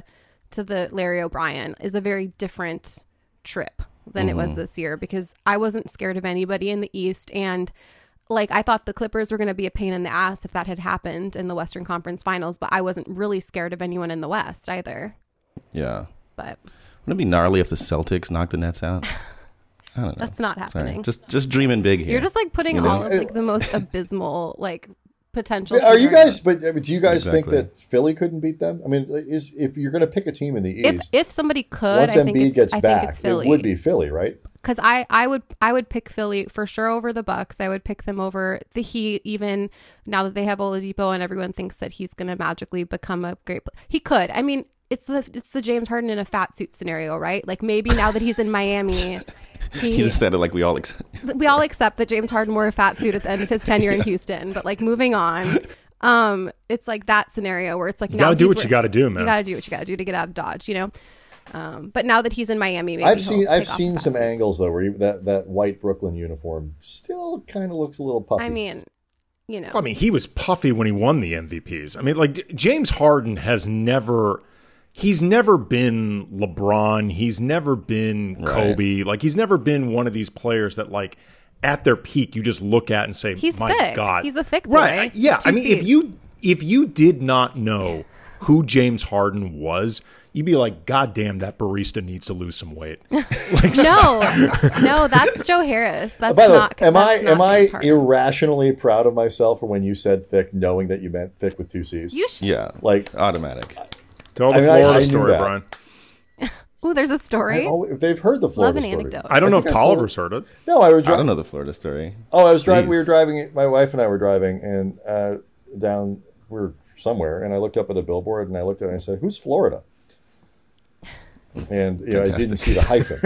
to the Larry O'Brien is a very different trip than Mm-hmm. it was this year, because I wasn't scared of anybody in the East. And like, I thought the Clippers were going to be a pain in the ass if that had happened in the Western Conference Finals, but I wasn't really scared of anyone in the West either. Yeah. But Wouldn't it be gnarly if the Celtics knocked the Nets out? I don't know. that's not Sorry. happening. Just just dreaming big here. You're just like putting You know? all of like the most abysmal like potential. Are you scenarios. guys? But I mean, do you guys Exactly. think that Philly couldn't beat them? I mean, is if you're going to pick a team in the If East, if somebody could, once I think Embiid it's, gets I back, think it's Philly. it would be Philly, right? Because I, I would I would pick Philly for sure over the Bucks. I would pick them over the Heat, even now that they have Oladipo and everyone thinks that he's going to magically become a great. Pl- he could. I mean, it's the it's the James Harden in a fat suit scenario, right? Like maybe now that he's in Miami, he, He just said it like we all accept. we all accept that James Harden wore a fat suit at the end of his tenure in Houston. But like moving on, um, it's like that scenario where it's like You now got to do he's what you wor- got to do, man. You got to do what you got to do to get out of Dodge, you know. Um, but now that he's in Miami, maybe I've he'll seen I've take off seen the some fat suit. angles though where you, that that white Brooklyn uniform still kind of looks a little puffy. I mean, you know, I mean, he was puffy when he won the M V Ps. I mean, like James Harden has never, he's never been LeBron. He's never been Kobe. Like he's never been one of these players that like at their peak you just look at and say, He's my thick. God, He's a thick boy. right? I- Yeah, Two I mean, if Cs. you if you did not know who James Harden was, you'd be like, God damn, that barista needs to lose some weight. Like, no, no, that's Joe Harris. That's By the way, not. am I that's not am I James Harden. irrationally proud of myself for when you said thick, knowing that you meant thick with two C's? You sh- Yeah. Like, Automatic. tell the I mean, I- Florida I knew story, that. Brian. Ooh, there's a I story. always- they've heard the Love Florida an story. anecdote. I don't know if think I told- Tolliver's heard it. No, I was I driving. don't know the Florida story. Oh, I was driving. We Please. were driving. My wife and I were driving, and uh, down we were somewhere, and I looked up at a billboard, and I looked at it and I said, "Who's Florida?" And you know, I didn't see the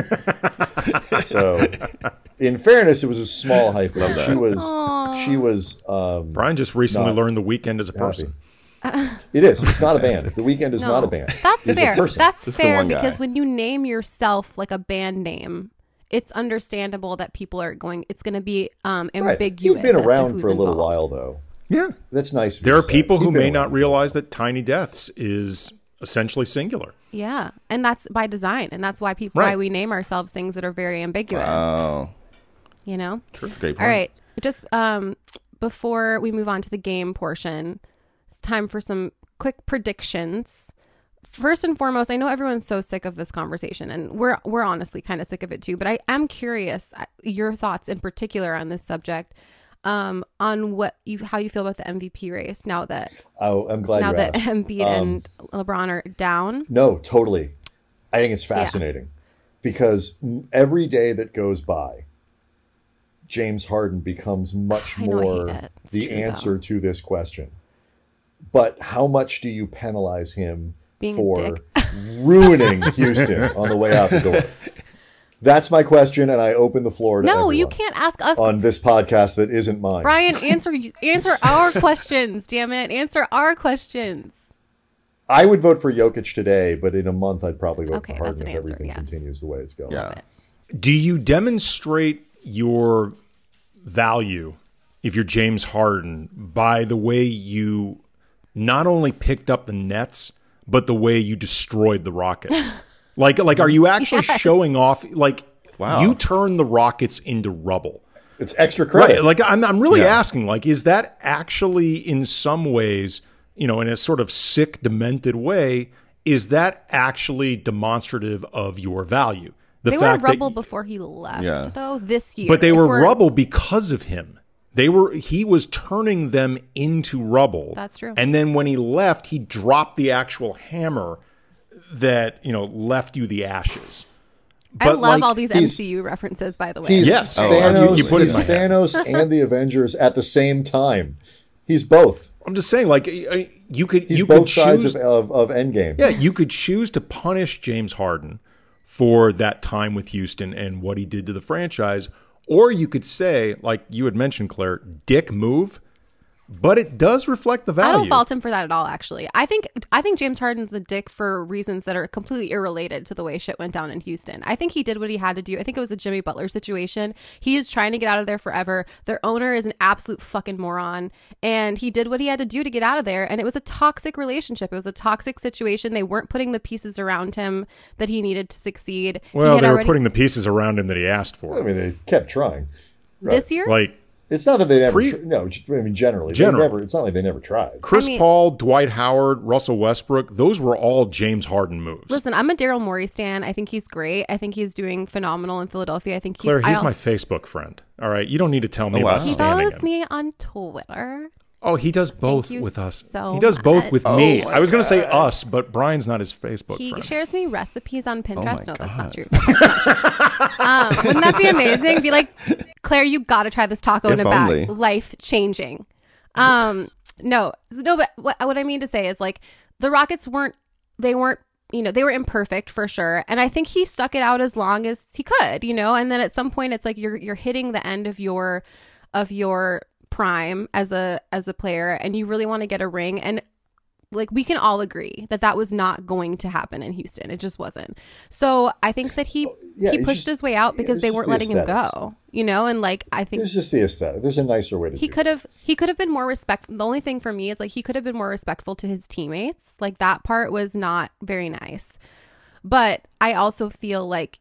hyphen. So, in fairness, it was a small hyphen. She was. She was. Um, Brian just recently Not learned the weekend as a person. it is. It's not a band. The Weekend is No, not a band. That's It's fair. A person. That's Just the fair one guy. because when you name yourself like a band name, it's understandable that people are going. It's going to be um, right. ambiguous. You've been as to around who's for a little involved. while, though. Yeah. That's nice. of you There are to say. people who You've been may not around. realize that Tiny Deaths is essentially singular. Yeah, and that's by design, and that's why people why Right. we name ourselves things that are very ambiguous. Oh, You know. that's a great point. All right. Just um, before we move on to the game portion, it's time for some quick predictions. First and foremost, I know everyone's so sick of this conversation, and we're we're honestly kind of sick of it too. But I am curious uh, your thoughts in particular on this subject, um, on what you how you feel about the M V P race now that Oh, I'm glad now you that asked. Embiid and LeBron are down. No, totally. I think it's fascinating because m- every day that goes by, James Harden becomes much I know, I hate more it. It's the true, answer to this question. But how much do you penalize him Being a for dick. ruining Houston on the way out the door? That's my question, and I open the floor to No, you everyone can't ask us. on this podcast that isn't mine. Brian, answer answer our questions. Damn it, answer our questions. I would vote for Jokic today, but in a month I'd probably vote Okay, for that's Harden an if answer, everything yes. continues the way it's going. Yeah. Do you demonstrate your value if you're James Harden by the way you not only picked up the Nets, but the way you destroyed the Rockets? like, like, are you actually Yes. showing off? Like, Wow. you turned the Rockets into rubble. It's extra credit. Right. Like I'm I'm really Yeah. asking, like, is that actually in some ways, you know, in a sort of sick, demented way, is that actually demonstrative of your value? The They were fact rubble that, before he left, Yeah. though. This year, but they If were we're- rubble because of him. They were he was turning them into rubble. That's true. And then when he left, he dropped the actual hammer that, you know, left you the ashes. I But, love like, all these he's- M C U references, by the way. He's Yes. Oh, Thanos, you- you put it he's in my head. Thanos and the Avengers at the same time. He's both. I'm just saying, like, uh, you could He's you both could sides choose, of, of, of Endgame. Yeah, you could choose to punish James Harden for that time with Houston and what he did to the franchise, or you could say, like you had mentioned, Claire, dick move, but it does reflect the value. I don't fault him for that at all, actually. I think I think James Harden's a dick for reasons that are completely irrelated to the way shit went down in Houston. I think he did what he had to do. I think it was a Jimmy Butler situation. He is trying to get out of there forever. Their owner is an absolute fucking moron, and he did what he had to do to get out of there, and it was a toxic relationship. It was a toxic situation. They weren't putting the pieces around him that he needed to succeed. Well, they were already- putting the pieces around him that he asked for. I mean, they kept trying. Right. This year? Like, It's not that they never, Pre- tr- no, just, I mean, generally. General. They never, it's not like they never tried. Chris I mean- Paul, Dwight Howard, Russell Westbrook, those were all James Harden moves. Listen, I'm a Daryl Morey stan. I think he's great. I think he's doing phenomenal in Philadelphia. I think he's... Claire, he's I'll- my Facebook friend. All right, you don't need to tell me Oh, wow. about He standing follows him. me on Twitter. Oh, he does both you with us. so he does both with much. me. Oh my I was going to say us, but Brian's not his Facebook He friend. shares me recipes on Pinterest. my no, that's not God. true. That's not true. um, wouldn't that be amazing? Be like, Claire, you got to try this taco in If a only. bag. Life changing. Um, no, no, but what, what I mean to say is like the Rockets weren't, they weren't, you know, they were imperfect for sure. And I think he stuck it out as long as he could, you know, and then at some point it's like you're, you're hitting the end of your, of your prime as a, as a player, and you really want to get a ring. And like, we can all agree that that was not going to happen in Houston. It just wasn't. So I think that he, yeah, he it's pushed just- his way out yeah, because it's they just weren't the letting him aesthetics. go, you know? And like, I think There's just the aesthetic. There's a nicer way to he do could have he could have been more respectful. The only thing for me is like he could have been more respectful to his teammates. Like that part was not very nice. But I also feel like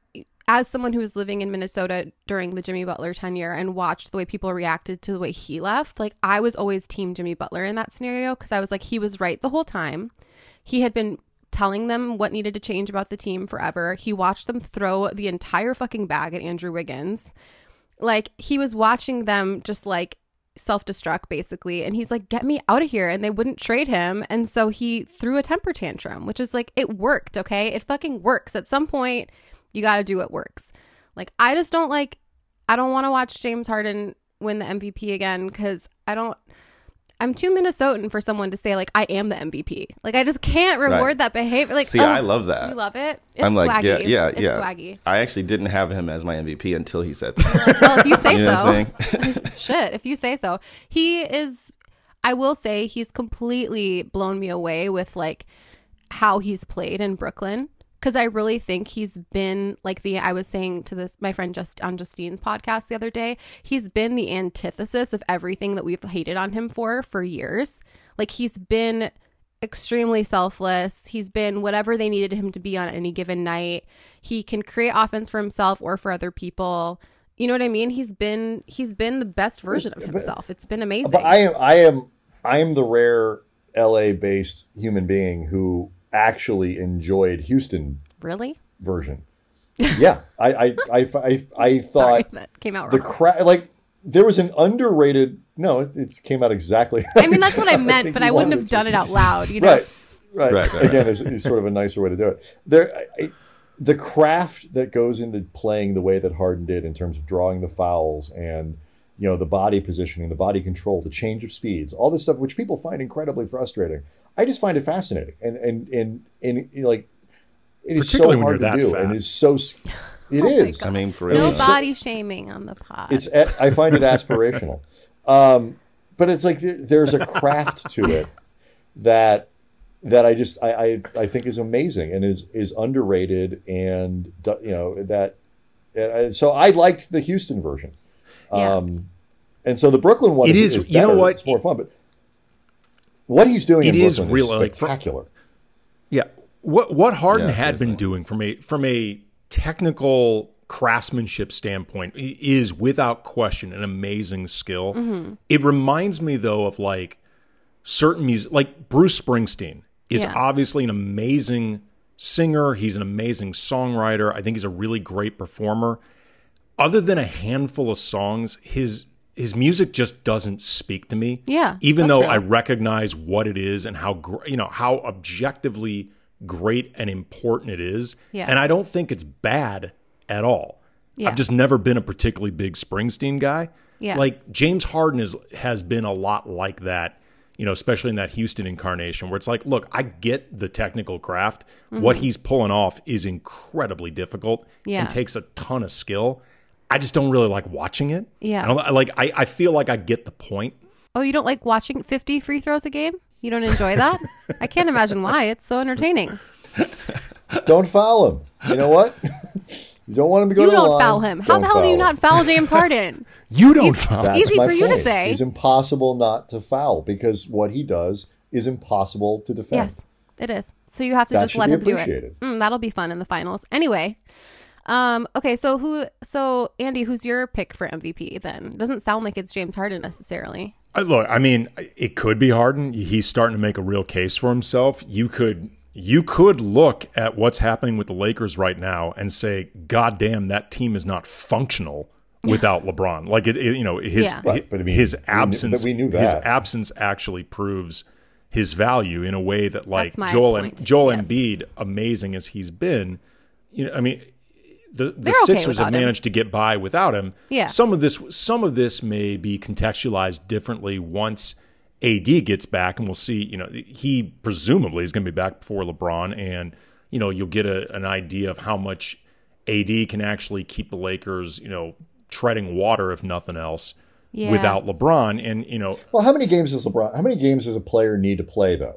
as someone who was living in Minnesota during the Jimmy Butler tenure and watched the way people reacted to the way he left, like I was always team Jimmy Butler in that scenario because I was like, he was right the whole time. He had been telling them what needed to change about the team forever. He watched them throw the entire fucking bag at Andrew Wiggins. Like he was watching them just like self-destruct basically, and he's like, get me out of here, and they wouldn't trade him, and so he threw a temper tantrum, which is like, it worked. Okay, it fucking works. At some point you got to do what works. Like I just don't like I don't want to watch James Harden win the M V P again because I don't I'm too Minnesotan for someone to say like I am the M V P. Like I just can't reward Right. that behavior. Like See, oh, I love that. You love it? It's I'm like, swaggy. yeah, yeah, it's yeah. swaggy. I actually didn't have him as my M V P until he said that. Well, if you say You know what I'm so. Shit, if you say so. He is, I will say he's completely blown me away with like how he's played in Brooklyn. Because I really think he's been like the, I was saying to this, my friend just on Justine's podcast the other day, he's been the antithesis of everything that we've hated on him for, for years. Like he's been extremely selfless. He's been whatever they needed him to be on any given night. He can create offense for himself or for other people. You know what I mean? He's been, he's been the best version of himself. It's been amazing. But I am, I am, I am the rare L A based human being who actually enjoyed Houston Really? version. Yeah, I, I, I, I, I Sorry, thought that came out the wrong. cra- like there was an underrated. No, it, it came out exactly. I mean, that's what I meant, think but you I wouldn't wanted have to. done it out loud. You know? Right, right, Right, right, Again, it's, it's sort of a nicer way to do it. There, I, I- the craft that goes into playing the way that Harden did in terms of drawing the fouls and you know the body positioning, the body control, the change of speeds, all this stuff, which people find incredibly frustrating. I just find it fascinating, and and and, and, and like it is so Particularly when hard to you're that do, fat. and it's so. s- It Oh my is. God. I mean, for real. No it's so- body shaming on the pod. It's I find it aspirational, um, but it's like there- there's a craft to it that that I just I, I I think is amazing and is is underrated, and do- you know that. And so I liked the Houston version, Yeah. um, and so the Brooklyn one It is, is- is you know better. what? It's more fun, but what he's doing It in is Brooklyn real, is like, for- spectacular. Yeah. What what Harden Yeah, had been seriously. doing from a from a technical craftsmanship standpoint i- is without question an amazing skill. Mm-hmm. It reminds me though of like certain music, like Bruce Springsteen is Yeah. obviously an amazing singer. He's an amazing songwriter. I think he's a really great performer. Other than a handful of songs, his his music just doesn't speak to me. Yeah, Even that's though real. I recognize what it is and how gr- you know how objectively great and important it is. Yeah. And I don't think it's bad at all. Yeah. I've just never been a particularly big Springsteen guy. Yeah. Like James Harden is has been a lot like that, you know, especially in that Houston incarnation where it's like, look, I get the technical craft. What he's pulling off is incredibly difficult Yeah. and takes a ton of skill. I just don't really like watching it. Yeah. I don't, like I, I feel like I get the point. Oh, you don't like watching fifty free throws a game? You don't enjoy that? I can't imagine why. It's so entertaining. Don't foul him. You know what? You don't want him to go You to the don't line. foul him. How Don't the hell do you foul not him. foul James Harden? You don't He's- foul. That's Easy my for you to point. say. It's impossible not to foul because what he does is impossible to defend. Yes, it is. So you have to That just should let be him do it. appreciated. Mm, that'll be fun in the finals. Anyway, um, okay. So who? So Andy, who's your pick for M V P? Then doesn't sound like it's James Harden necessarily. I- Look, I mean, it could be Harden. He's starting to make a real case for himself. You could you could look at what's happening with the Lakers right now and say, God damn, that team is not functional without LeBron. Like it, it you know, his Yeah. Right, but I mean, his we knew- absence we knew his that. absence actually proves his value in a way that, like, That's my Joel point. and Joel Yes. Embiid, amazing as he's been, you know, I mean, the, the They're okay Sixers have without him. managed to get by without him. Yeah. Some of this some of this may be contextualized differently once A D gets back, and we'll see, you know, he presumably is going to be back before LeBron, and, you know, you'll get a, an idea of how much A D can actually keep the Lakers, you know, treading water, if nothing else, Yeah. without LeBron. And, you know, Well, how many games does LeBron? How many games does a player need to play though?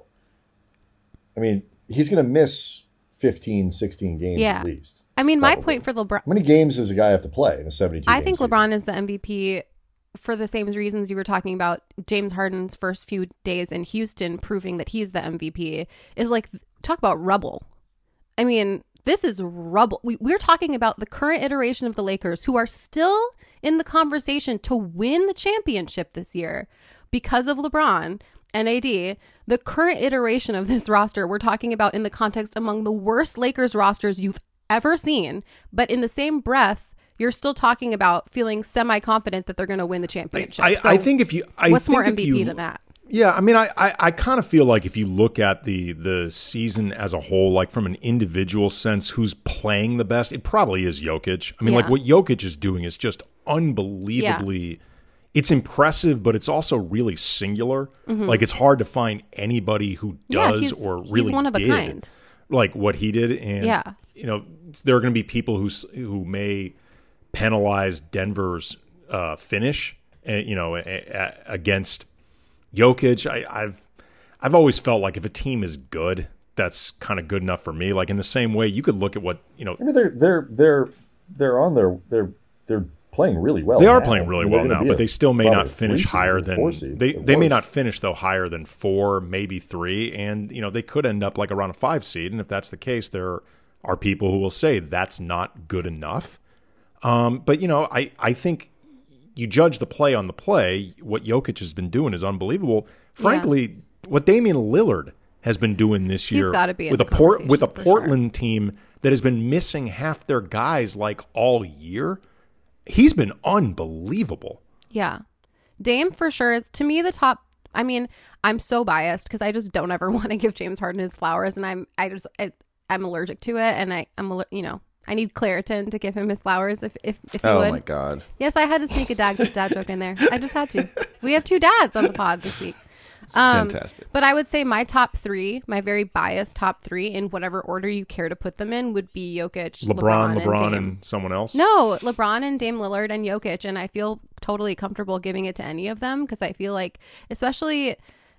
I mean, he's going to miss fifteen, sixteen games Yeah. at least. I mean, my Probably. point for LeBron. How many games does a guy have to play in a seventy-two? I game think season? LeBron is the M V P for the same reasons you were talking about. James Harden's first few days in Houston proving that he's the M V P is like, talk about rubble. I mean, this is rubble. We, we're talking about the current iteration of the Lakers, who are still in the conversation to win the championship this year because of LeBron and A D. The current iteration of this roster, we're talking about in the context among the worst Lakers rosters you've ever seen. But in the same breath, you're still talking about feeling semi-confident that they're going to win the championship. I, So I think if you, I what's think more if M V P you, than that? Yeah, I mean, I, I, I kind of feel like if you look at the the season as a whole, like from an individual sense, who's playing the best, it probably is Jokic. I mean, Yeah. like what Jokic is doing is just unbelievably. It's impressive, but it's also really singular. Like it's hard to find anybody who Mm-hmm. Yeah, does he's- or he's really one of a did kind. like what he did. And Yeah. you know, there are going to be people who s- who may penalize Denver's uh, finish, uh, you know, a, a, against Jokic. I, I've I've always felt like if a team is good, that's kind of good enough for me. Like in the same way, you could look at what, you know, I mean, they're they're they're they're on their they're they're playing really well. they are now. playing really I mean, they're well gonna now, be but a- they still may probably not a finish three seed higher or than four seed they at they may worst. not finish though higher than four, maybe three, and you know they could end up like around a five seed. And if that's the case, there are people who will say that's not good enough. Um, but you know, I I think you judge the play on the play. What Jokic has been doing is unbelievable. Frankly, what Damian Lillard has been doing this He's year gotta be in with the a port with a conversation for sure. Portland team that has been missing half their guys like all year. He's been unbelievable. Yeah. Dame for sure is, to me, the top. I mean, I'm so biased because I just don't ever want to give James Harden his flowers, and I'm I just I, I'm allergic to it, and I I'm aller- you know I need Claritin to give him his flowers if if if you Oh would. my god. Yes, I had to sneak a dad dad joke in there. I just had to. We have two dads on the pod this week. Um, Fantastic. But I would say my top three, my very biased top three, in whatever order you care to put them in, would be Jokic, LeBron, LeBron, LeBron, and and, Dame. someone else. No, LeBron and Dame Lillard and Jokic, and I feel totally comfortable giving it to any of them because I feel like, especially,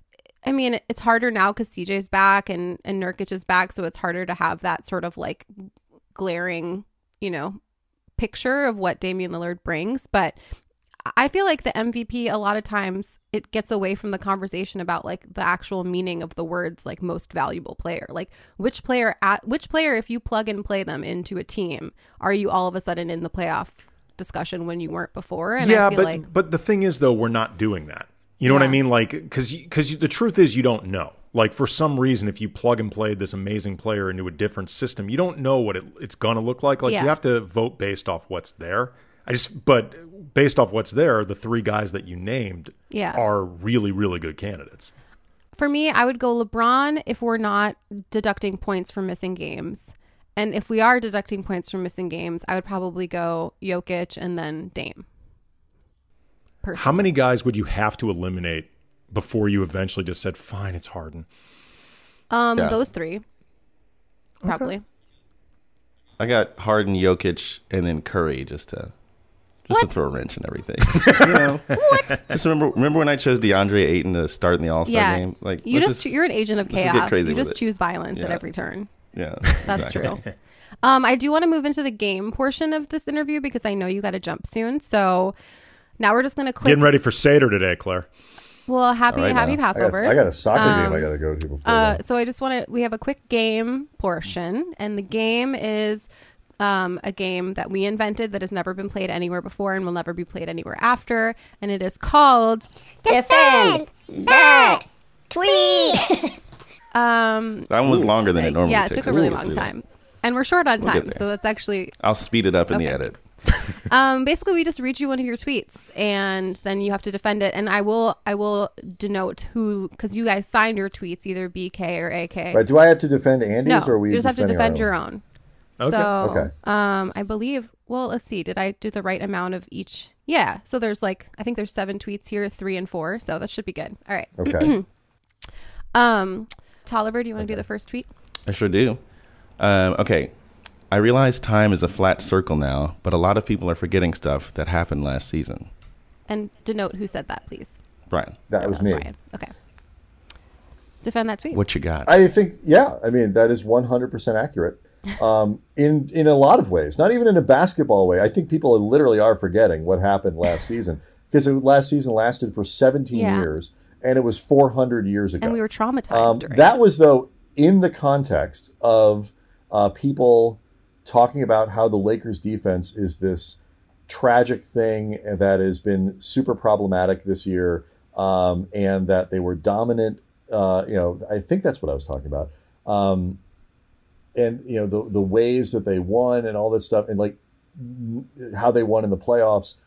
I mean, it's harder now because C J's back and and Nurkic is back, so it's harder to have that sort of like glaring, you know, picture of what Damian Lillard brings. But I feel like the M V P, a lot of times it gets away from the conversation about like the actual meaning of the words, like most valuable player, like which player at which player, if you plug and play them into a team, are you all of a sudden in the playoff discussion when you weren't before? And yeah, I feel but like, but the thing is though, we're not doing that. You know what I Yeah. mean? Like, because because the truth is, you don't know. Like, for some reason, if you plug and play this amazing player into a different system, you don't know what it, it's gonna look like. Like, Yeah. you have to vote based off what's there. I just, but based off what's there, the three guys that you named Yeah. are really, really good candidates. for me, I would go LeBron if we're not deducting points from missing games. And if we are deducting points from missing games, I would probably go Jokic and then Dame. Personally. How many guys would you have to eliminate before you eventually just said, fine, it's Harden? Um, Yeah. those three, probably. I got Harden, Jokic, and then Curry just to Just What? to throw a wrench and everything. You know? What? Just remember, remember when I chose DeAndre Ayton to start in the All Star Yeah. game? Like You let's just, you're an agent of let's just get chaos. crazy You with just it. choose violence at Yeah. every turn. Yeah, That's exactly. true. Um, I do want to move into the game portion of this interview because I know you got to jump soon. So now we're just going to quick. Getting ready for Seder today, Claire. Well, happy All right happy now. I got, Passover. I got a soccer Um, game I got to go to before Uh, that. so I just want to. We have a quick game portion, and the game is um, a game that we invented that has never been played anywhere before and will never be played anywhere after, and it is called Defend that tweet. um, That one was longer than it normally yeah, it takes. took a us really to long do that. time, and we're short on We'll get time, there. so that's actually I'll speed it up in the Okay. edit. um, basically we just read you one of your tweets, and then you have to defend it, and I will I will denote who, because you guys signed your tweets, either B K or A K. Right, do I have to defend Andy's No, or are we you just have to defending our defend your own? own. Okay. So, Okay. um, I believe. Well, let's see. Did I do the right amount of each? Yeah. So there's like I think there's seven tweets here, three and four. So that should be good. All right. Okay. Um, Tolliver, do you want to do the first tweet? I sure do. Um, okay. I realize time is a flat circle now, but a lot of people are forgetting stuff that happened last season. And denote who said that, please. Brian, That Yeah, was that's me. Brian. Okay. Defend that tweet. what you got? I think, yeah, I mean, that is one hundred percent accurate um, in, in a lot of ways, not even in a basketball way. I think people literally are forgetting what happened last season because it, last season lasted for seventeen Yeah. years and it was four hundred years ago. And we were traumatized Um, during that it. was, though, in the context of uh, people talking about how the Lakers defense is this tragic thing that has been super problematic this year, um, and that they were dominant. Uh, you know, I think that's what I was talking about. Um, and, you know, the, the ways that they won and all this stuff, and like how they won in the playoffs,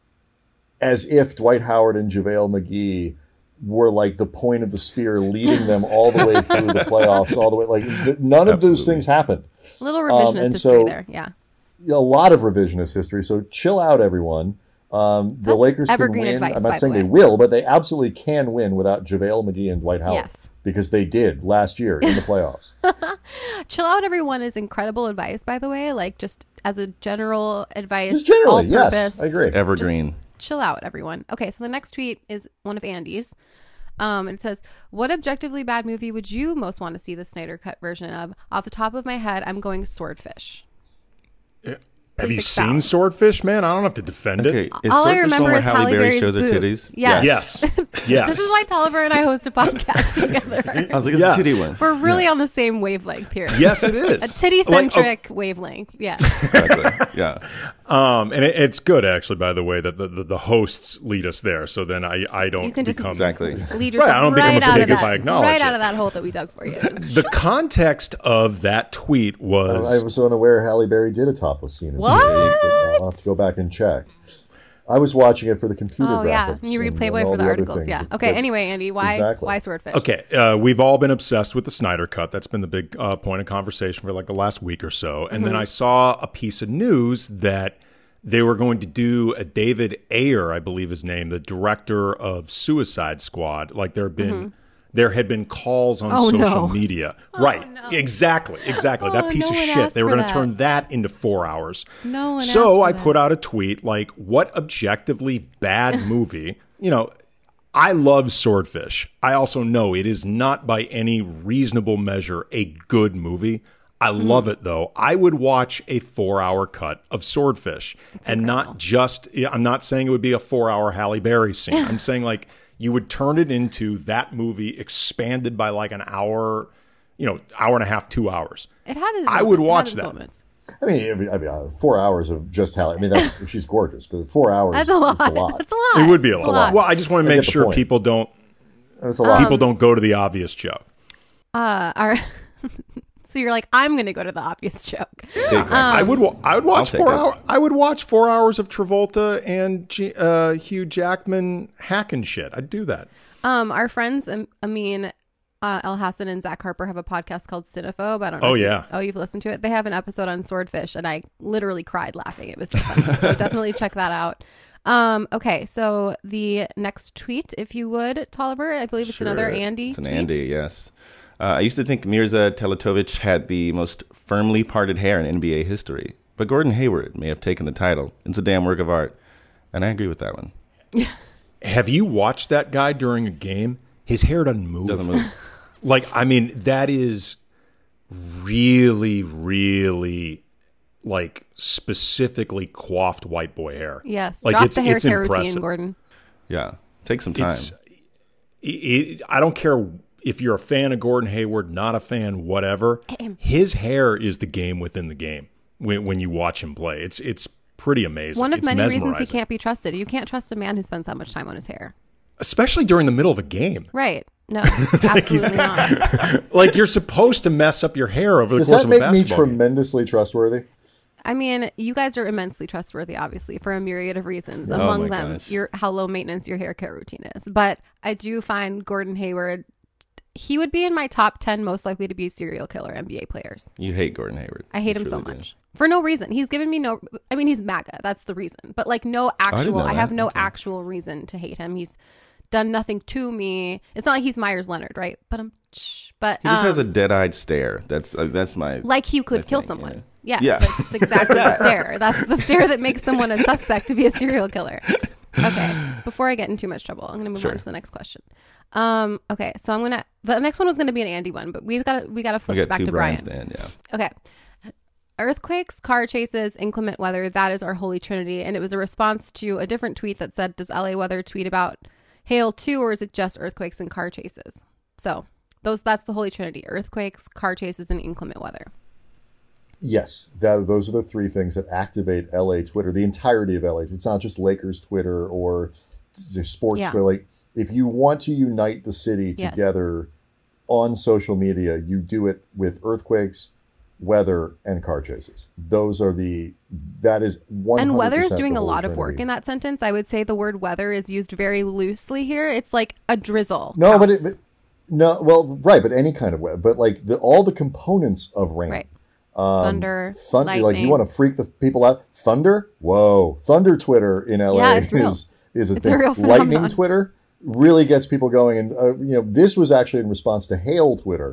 as if Dwight Howard and JaVale McGee were like the point of the spear leading them all the way through the playoffs, all the way. Like th- none of those Absolutely. things happened. A little revisionist um, and history so- there. Yeah. A lot of revisionist history. So chill out, everyone. Um, the That's Lakers can evergreen win. advice, I'm by not the saying way. they will, but they absolutely can win without JaVale McGee and Dwight Howard. Yes. Because they did last year in the playoffs. Chill out, everyone is incredible advice, by the way. Like just as a general advice. Just generally, all yes, purpose. I agree. Evergreen. Chill out, everyone. Okay, so the next tweet is one of Andy's. Um, it says, "What objectively bad movie would you most want to see the Snyder Cut version of? Off the top of my head, I'm going Swordfish." Have you expound. seen Swordfish, man? I don't have to defend Okay. it. Is All I Swordfish remember the one is where Halle Berry's shows her boobs. titties? Yes. Yes. Yes. This is why Tolliver and I host a podcast together. I was like, it's Yes. a titty one. We're really on the same wavelength here. Yes, it is. A titty-centric wavelength. Yeah. Exactly. Yeah. Um, and it, it's good, actually, by the way, that the, the, the hosts lead us there. So then I, I don't You can just- become Exactly. Lead Right, yourself I don't think I'm right a out snake of if that, I acknowledge right it. out of that hole that we dug for you. Just The context of that tweet was I was unaware Halle Berry did a topless scene. in What? Swordfish, but I'll have to go back and check. I was watching it for the computer Oh yeah, graphics. and you read and- Playboy and all for the other articles. things Yeah. that- Okay. that- Anyway, Andy, why Exactly. why Swordfish? okay. Uh, we've all been obsessed with the Snyder Cut. That's been the big uh, point of conversation for like the last week or so. And then I saw a piece of news that they were going to do a David Ayer, I believe his name, the director of Suicide Squad. Like there have been. There had been calls on Oh, social no. media. right. no. Exactly. Exactly. Oh, that piece no of one shit. asked They were for going to that. turn that into four hours. No one So asked I for put that. out a tweet like, what objectively bad movie? You know, I love Swordfish. I also know it is not by any reasonable measure a good movie. I Mm-hmm. love it though. I would watch a four-hour cut of Swordfish, and not just. I'm not saying it would be a four-hour Halle Berry scene. I'm saying like you would turn it into that movie expanded by like an hour, you know, hour and a half, two hours. It had its I moment- would it had watch its that. moments. I mean, every- I mean, uh, four hours of just Halle. I mean, that's she's gorgeous, but four hours That's a lot. is a lot. That's a lot. It would be a It's lot. Well, I just want to I make get the sure point. people don't That's a lot. people don't go to the obvious joke. Uh, our so you're like, I'm going to go to the obvious joke. Exactly. I would wa- I would watch take four it. hour I would watch four hours of Travolta and G- uh, Hugh Jackman hacking shit. I'd do that. Um, our friends, um, Amin, uh, El Hassan, and Zach Harper have a podcast called Cinephobe. I don't know. Oh, if you- yeah. oh, you've listened to it. They have an episode on Swordfish, and I literally cried laughing. It was so funny. So definitely check that out. Um, okay, so the next tweet, if you would, Tolliver, I believe it's another Sure. Andy. It's an tweet. Andy, yes. Uh, I used to think Mirza Teletovic had the most firmly parted hair in N B A history, but Gordon Hayward may have taken the title. It's a damn work of art. And I agree with that one. Have you watched that guy during a game? His hair doesn't move. Doesn't move. Like, I mean, that is really, really like specifically coiffed white boy hair. Yes. Like, Drop it's, the hair it's care impressive. routine, Gordon. Yeah. Take some time. It's, it, it, I don't care if you're a fan of Gordon Hayward, not a fan, whatever. His hair is the game within the game when, when you watch him play. It's it's pretty amazing. One of It's many reasons he mesmerizing. can't be trusted. You can't trust a man who spends that much time on his hair. Especially during the middle of a game. Right. No, absolutely not. Like, you're supposed to mess up your hair over the Does course that of a make me basketball game. tremendously trustworthy? I mean, you guys are immensely trustworthy, obviously, for a myriad of reasons. Oh Among my them, gosh. your how low maintenance your hair care routine is. But I do find Gordon Hayward, he would be in my top ten most likely to be serial killer N B A players. You hate Gordon Hayward. I hate You him so truly do. much for no reason. He's given me no. I mean, he's MAGA. That's the reason. But like, no actual. know I have that. no Okay. actual reason to hate him. He's done nothing to me. It's not like he's Myers Leonard, right? But um, but He just has a um, dead-eyed stare. That's uh, that's my. like he could I kill think, someone. yeah. Yes, Yeah. that's exactly the stare. That's the stare that makes someone a suspect to be a serial killer. Okay, before I get in too much trouble, I'm going to move Sure. on to the next question. Um, okay, so I'm gonna. The next one was going to be an Andy one, but we got we got to we flip got it back two to Brian's Brian. to end, yeah. Okay. Earthquakes, car chases, inclement weather, that is our holy trinity. And it was a response to a different tweet that said, does L A weather tweet about hail too, or is it just earthquakes and car chases? So those that's the holy trinity: earthquakes, car chases, and inclement weather. Yes, that, those are the three things that activate L A Twitter, the entirety of L A. It's not just Lakers Twitter or sports Yeah. Twitter. Like, if you want to unite the city Yes. together on social media, you do it with earthquakes, weather, and car chases. Those are the, that is one hundred percent And weather is the doing a Holy lot of work Trinity. in that sentence. I would say the word weather is used very loosely here. It's like a drizzle. No, but it, counts. but- no, well, right, but any kind of weather, but like the all the components of rain. Right. Um, Thunder, thun- like you lightning. want to freak the people out. Thunder, whoa! Thunder Twitter in L A Yeah, it's real. is is a It's a thing. real Lightning phenomenon. Twitter really gets people going, and uh, you know this was actually in response to hail Twitter,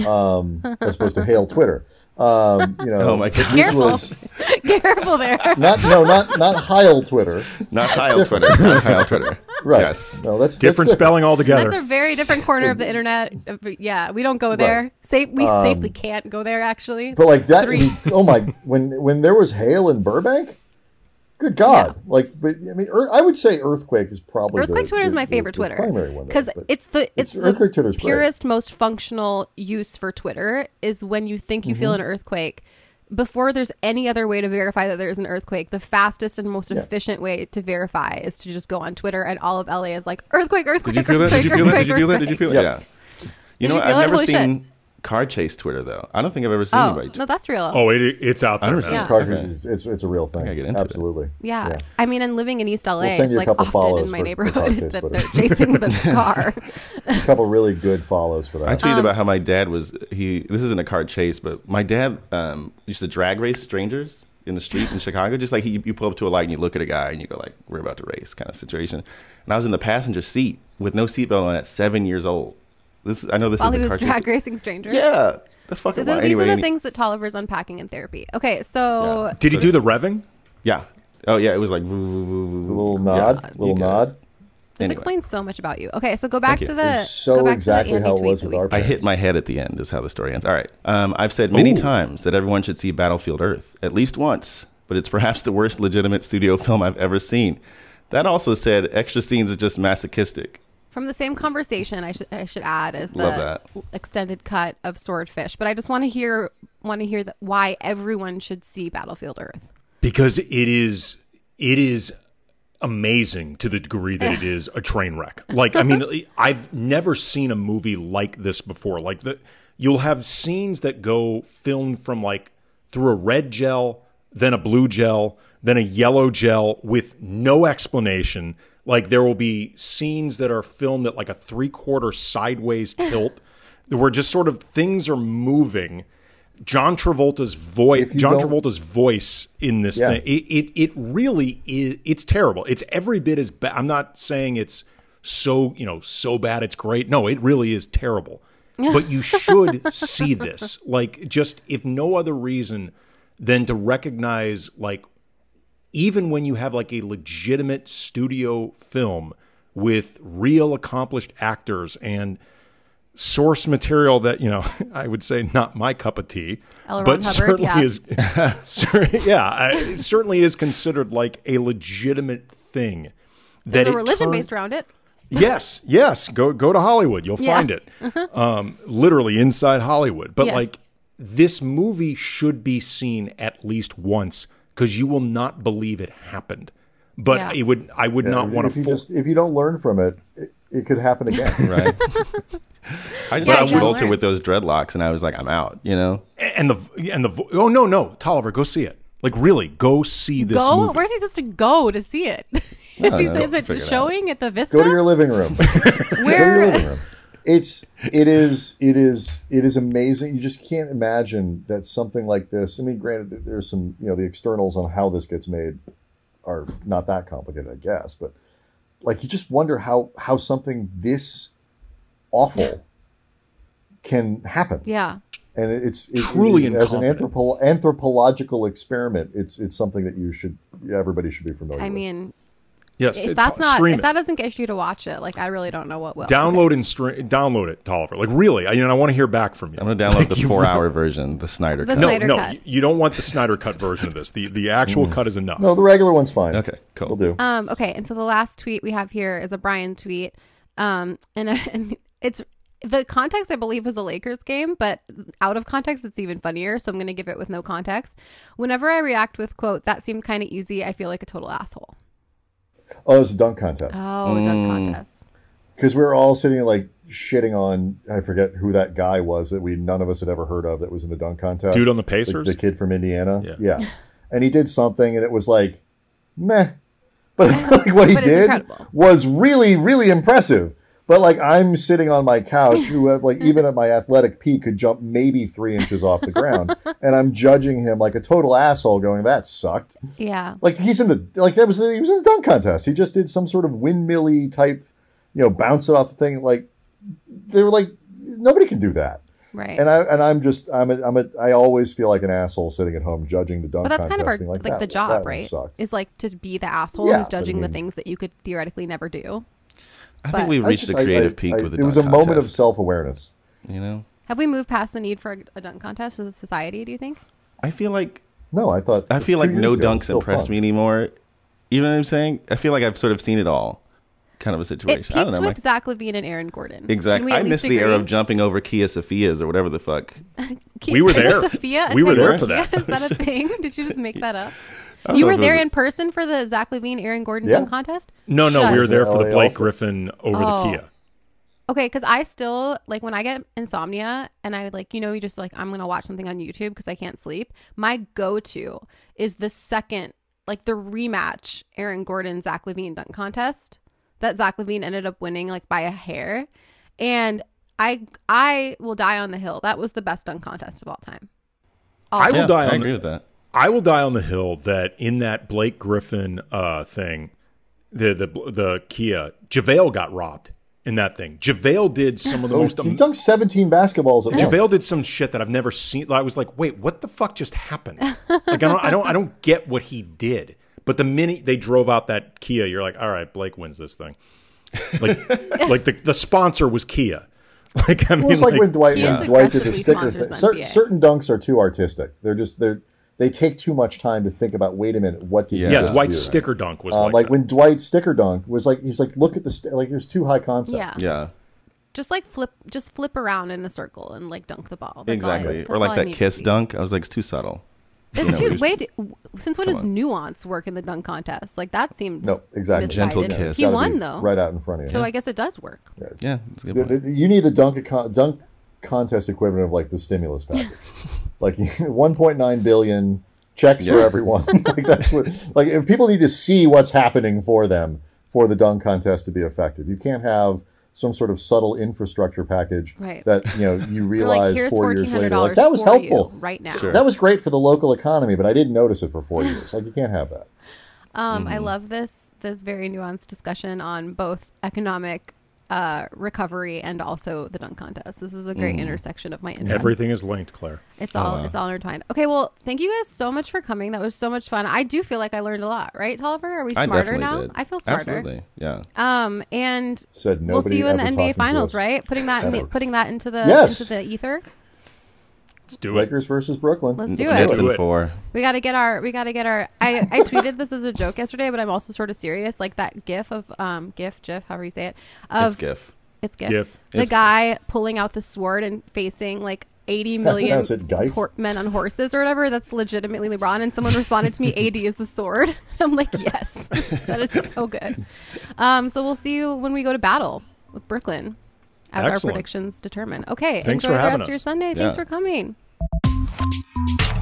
um, as opposed to hail Twitter. Um, you know, Oh my God. this Careful. was Careful there. not no not not Heil Twitter, Not Kyle Twitter. Not Kyle Twitter. right? Yes. No, that's Different that's spelling altogether. That's a very different corner of the internet. Uh, but Yeah, we don't go there. Safe, we safely can't go there, actually. But like that, Three. oh my! When when there was hail in Burbank, good God! Like, but I mean, ear- I would say earthquake is probably Earthquake the, Twitter is the- my the- favorite the Twitter primary one because there, but it's the it's, it's- Earthquake the Twitter's great. purest, most functional use for Twitter is when you think you Mm-hmm. feel an earthquake. Before there's any other way to verify that there's an earthquake, the fastest and most Yeah. efficient way to verify is to just go on Twitter, and all of L A is like earthquake, earthquake. Did you feel that? Did you feel that? Did you feel that? Did you feel it? Yep. Yeah. You Did know you what? feel I've it? never Holy shit. seen car chase Twitter though. I don't think I've ever seen Oh anybody. no, that's real. Oh, it, it's out there. I never man. seen Yeah. it. Car Okay. it's, it's it's a real thing. gotta get into it. Absolutely. Yeah. I mean, and living in East L A, We'll send it's you a like couple often follows in my for- for neighborhood Cocktails that Twitter. they're chasing the car. A couple really good follows for I that. tweeted Um, about how my dad was he. This isn't a car chase, but my dad um, used to drag race strangers in the street in Chicago. Just like he, you pull up to a light and you look at a guy and you go like, "We're about to race," kind of situation. And I was in the passenger seat with no seatbelt on at seven years old. This I know this While is he a was car drag chase. racing strangers. Yeah, that's fucking Th- wild. These Anyway, are the any- things that Tolliver's unpacking in therapy. Okay, so Yeah. Did he do the revving? yeah. Oh yeah, it was like woo, woo, woo, woo, A woo. little nod, Yeah, little you got it. nod. this Anyway. explains so much about you. Okay, so go back Thank to you. the It's so go back exactly to the how Andy it was tweet with that we our I sent. hit my head at the end is how the story ends. All right. Um, I've said many Ooh. times that everyone should see Battlefield Earth at least once, but it's perhaps the worst legitimate studio film I've ever seen. That also said extra scenes is just masochistic. From the same conversation, I should I should add is Love the that. extended cut of Swordfish. But I just want to hear want to hear that why everyone should see Battlefield Earth. Because it is it is amazing to the degree that it is a train wreck. Like, I mean, I've never seen a movie like this before. Like, the you'll have scenes that go filmed from like through a red gel, then a blue gel, then a yellow gel with no explanation. Like, there will be scenes that are filmed at like a three quarter sideways tilt where just sort of things are moving. John Travolta's voice, If you John don't- Travolta's voice in this Yeah. thing, it, it it really is. It's terrible. It's every bit as bad. I'm not saying it's so you know so bad it's great. No, it really is terrible. But you should see this, like just if no other reason than to recognize like even when you have like a legitimate studio film with real accomplished actors and source material that, you know, I would say not my cup of tea, L. Ron but Hubbard, certainly yeah. is, cer- yeah, I- it certainly is considered like a legitimate thing. There's that a it religion turned- based around it. Yes, yes. Go go to Hollywood. You'll Yeah. find it. Um, literally inside Hollywood. But Yes. like this movie should be seen at least once because you will not believe it happened. But Yeah. it would. I would Yeah, not want if to. you Full, just if you don't learn from it, it, it could happen again. Right. I just Yeah, saw you gotta Walter learn. with those dreadlocks, and I was like, I'm out. You know. and the and the vo- oh no no Tolliver, go see it. Like really, go see this Go? movie. Where's he supposed to go to see it? Is, don't he, know. is it Figure it showing at the Vista? Go to your living room. Go to your Where? living room. It's it is it is it is amazing. You just can't imagine that something like this. I mean, granted, there's some you know the externals on how this gets made are not that complicated, I guess, but like you just wonder how how something this awful can happen. Yeah. And it's it, Truly it, as an incompetent. anthropo- anthropological experiment. It's it's something that you should everybody should be familiar I with. mean, Yes, if it- that's not stream if it. that doesn't get you to watch it, like I really don't know what will. Download and stream. Download it, Tolliver. Like really, I, you know, I want to hear back from you. I'm gonna download Like, the you- four-hour version, the Snyder The cut. No, Snyder no, cut. you- you don't want the Snyder cut version of this. The the actual Mm. cut is enough. No, the regular one's fine. Okay, cool. Will do. Um, okay, and so the last tweet we have here is a Brian tweet. Um, and, and it's the context I believe is a Lakers game, but out of context it's even funnier. So I'm going to give it with no context. Whenever I react with quote, "That seemed kind of easy," I feel like a total asshole. Oh, it's a dunk contest. Oh, a dunk contest. Because we were all sitting like shitting on, I forget who that guy was that we none of us had ever heard of that was in the dunk contest. Dude on the Pacers? The, the kid from Indiana. Yeah. And he did something and it was like, meh. But like what he But it's did incredible. was really, really impressive. But like I'm sitting on my couch, who have, like even at my athletic peak could jump maybe three inches off the ground, and I'm judging him like a total asshole, going, "That sucked." Yeah. Like he's in the like that was the, he was in the dunk contest. He just did some sort of windmilly type, you know, bounce it off the thing. Like they were like nobody can do that. Right. And I and I'm just I'm a, I'm a I always feel like an asshole sitting at home judging the dunk but that's contest, kind of our being like, like, the that- job, that one right? sucked. Is like to be the asshole Yeah, who's but I judging the mean- things that you could theoretically never do. I But- think we've I reached just- the creative I- peak I- with the It dunk was a moment of contest, self awareness. You know, Have we moved past the need for a, a dunk contest as a society? Do you think? I feel like No, I thought I feel two like years no ago, it was dunks still impress fun. me anymore. You know what I'm saying? I feel like I've sort of seen it all, kind of a It situation. I don't peaked know. with my- Zach Levine and Aaron Gordon. Can Exactly. we at I miss least the era agree? of jumping over Kia Sophia's or whatever the fuck. Ki- We were there. Sophia, We were there Italian for that. Sophia? Is that a thing? Did you just make that up? I don't You know were if it there was- in person for the Zach Levine, Aaron Gordon Yeah. dunk contest? No, no, Shut we were up. there for L the A Blake also. Griffin over Oh. the Kia. Okay, because I still like when I get insomnia and I like, you know, you just like, I'm going to watch something on YouTube because I can't sleep. My go to is the second, like the rematch Aaron Gordon, Zach Levine dunk contest that Zach Levine ended up winning like by a hair. And I I will die on the hill. That was the best dunk contest of all time. All I time. will Yeah, die I on agree the, with that. I will die on the hill that in that Blake Griffin uh, thing, the the the Kia, JaVale got robbed in that thing. JaVale did some of the Oh, most. he dunked seventeen basketballs at once. JaVale did some shit that I've never seen. I was like, wait, what the fuck just happened? Like I don't, I don't, I don't get what he did. But the minute they drove out that Kia, you're like, all right, Blake wins this thing. Like, like the the sponsor was Kia. Like I mean, Well, it's like, when Dwight, He when is Dwight did the aggressively sticker sponsors thing. the Certain, N B A. certain dunks are too artistic. They're just they're they take too much time to think about. Wait a minute, what did Yeah. he yeah, just Dwight's do? sticker dunk was Um, like, like that. when Dwight's sticker dunk was like he's like look at the st- like there's too high concept. Yeah. Yeah, Just like flip, just flip around in a circle and like dunk the ball. That's all I- exactly. that's Or all like I that need to kiss see. dunk. I was like, it's too subtle. It's You know, too we- wait. Since when Come does on. nuance work in the dunk contest? Like that seems No, exactly. misguided. Gentle kiss. He Gotta won be though, right out in front of you. so I guess it does work. Yeah, that's a good The- point. the- you need the dunk econ- dunk contest equivalent of like the stimulus package, like one point nine billion checks for Yeah. everyone. Like that's what like if people need to see what's happening for them for the dunk contest to be effective. You can't have some sort of subtle infrastructure package Right. that you know you They're realize like, here's four fourteen years hundred later. dollars Like that was for helpful. you right now. Sure. That was great for the local economy, but I didn't notice it for four years. Like you can't have that. Um, Mm-hmm. I love this this very nuanced discussion on both economic uh, recovery and also the dunk contest. This is a great Mm. intersection of my interests. Everything is linked, Claire. It's all Oh, wow. it's all intertwined. Okay, well, thank you guys so much for coming. That was so much fun. I do feel like I learned a lot, right, Tolliver? Are we I smarter definitely now? did. I feel smarter. Absolutely. Yeah. Um, and Said we'll nobody see you in the ever N B A talking to Finals, us. right? Putting that in the, Ever. putting that into the Yes. into the ether. Let's do it. Lakers versus Brooklyn. Let's do Nets it. do in it. four. We got to get our we got to get our I I tweeted this as a joke yesterday, but I'm also sort of serious. Like that gif of um gif gif however you say it of It's GIF. it's gif. GIF. The It's guy pulling out the sword and facing like eighty million That's it, Geif. hor- men on horses or whatever. That's legitimately LeBron. And someone responded to me, A D is the sword. I'm like, yes, that is so good. Um, so we'll see you when we go to battle with Brooklyn as our Excellent. predictions determine. Okay. Thanks enjoy for the having rest of your us. Sunday. Thanks Yeah. for coming.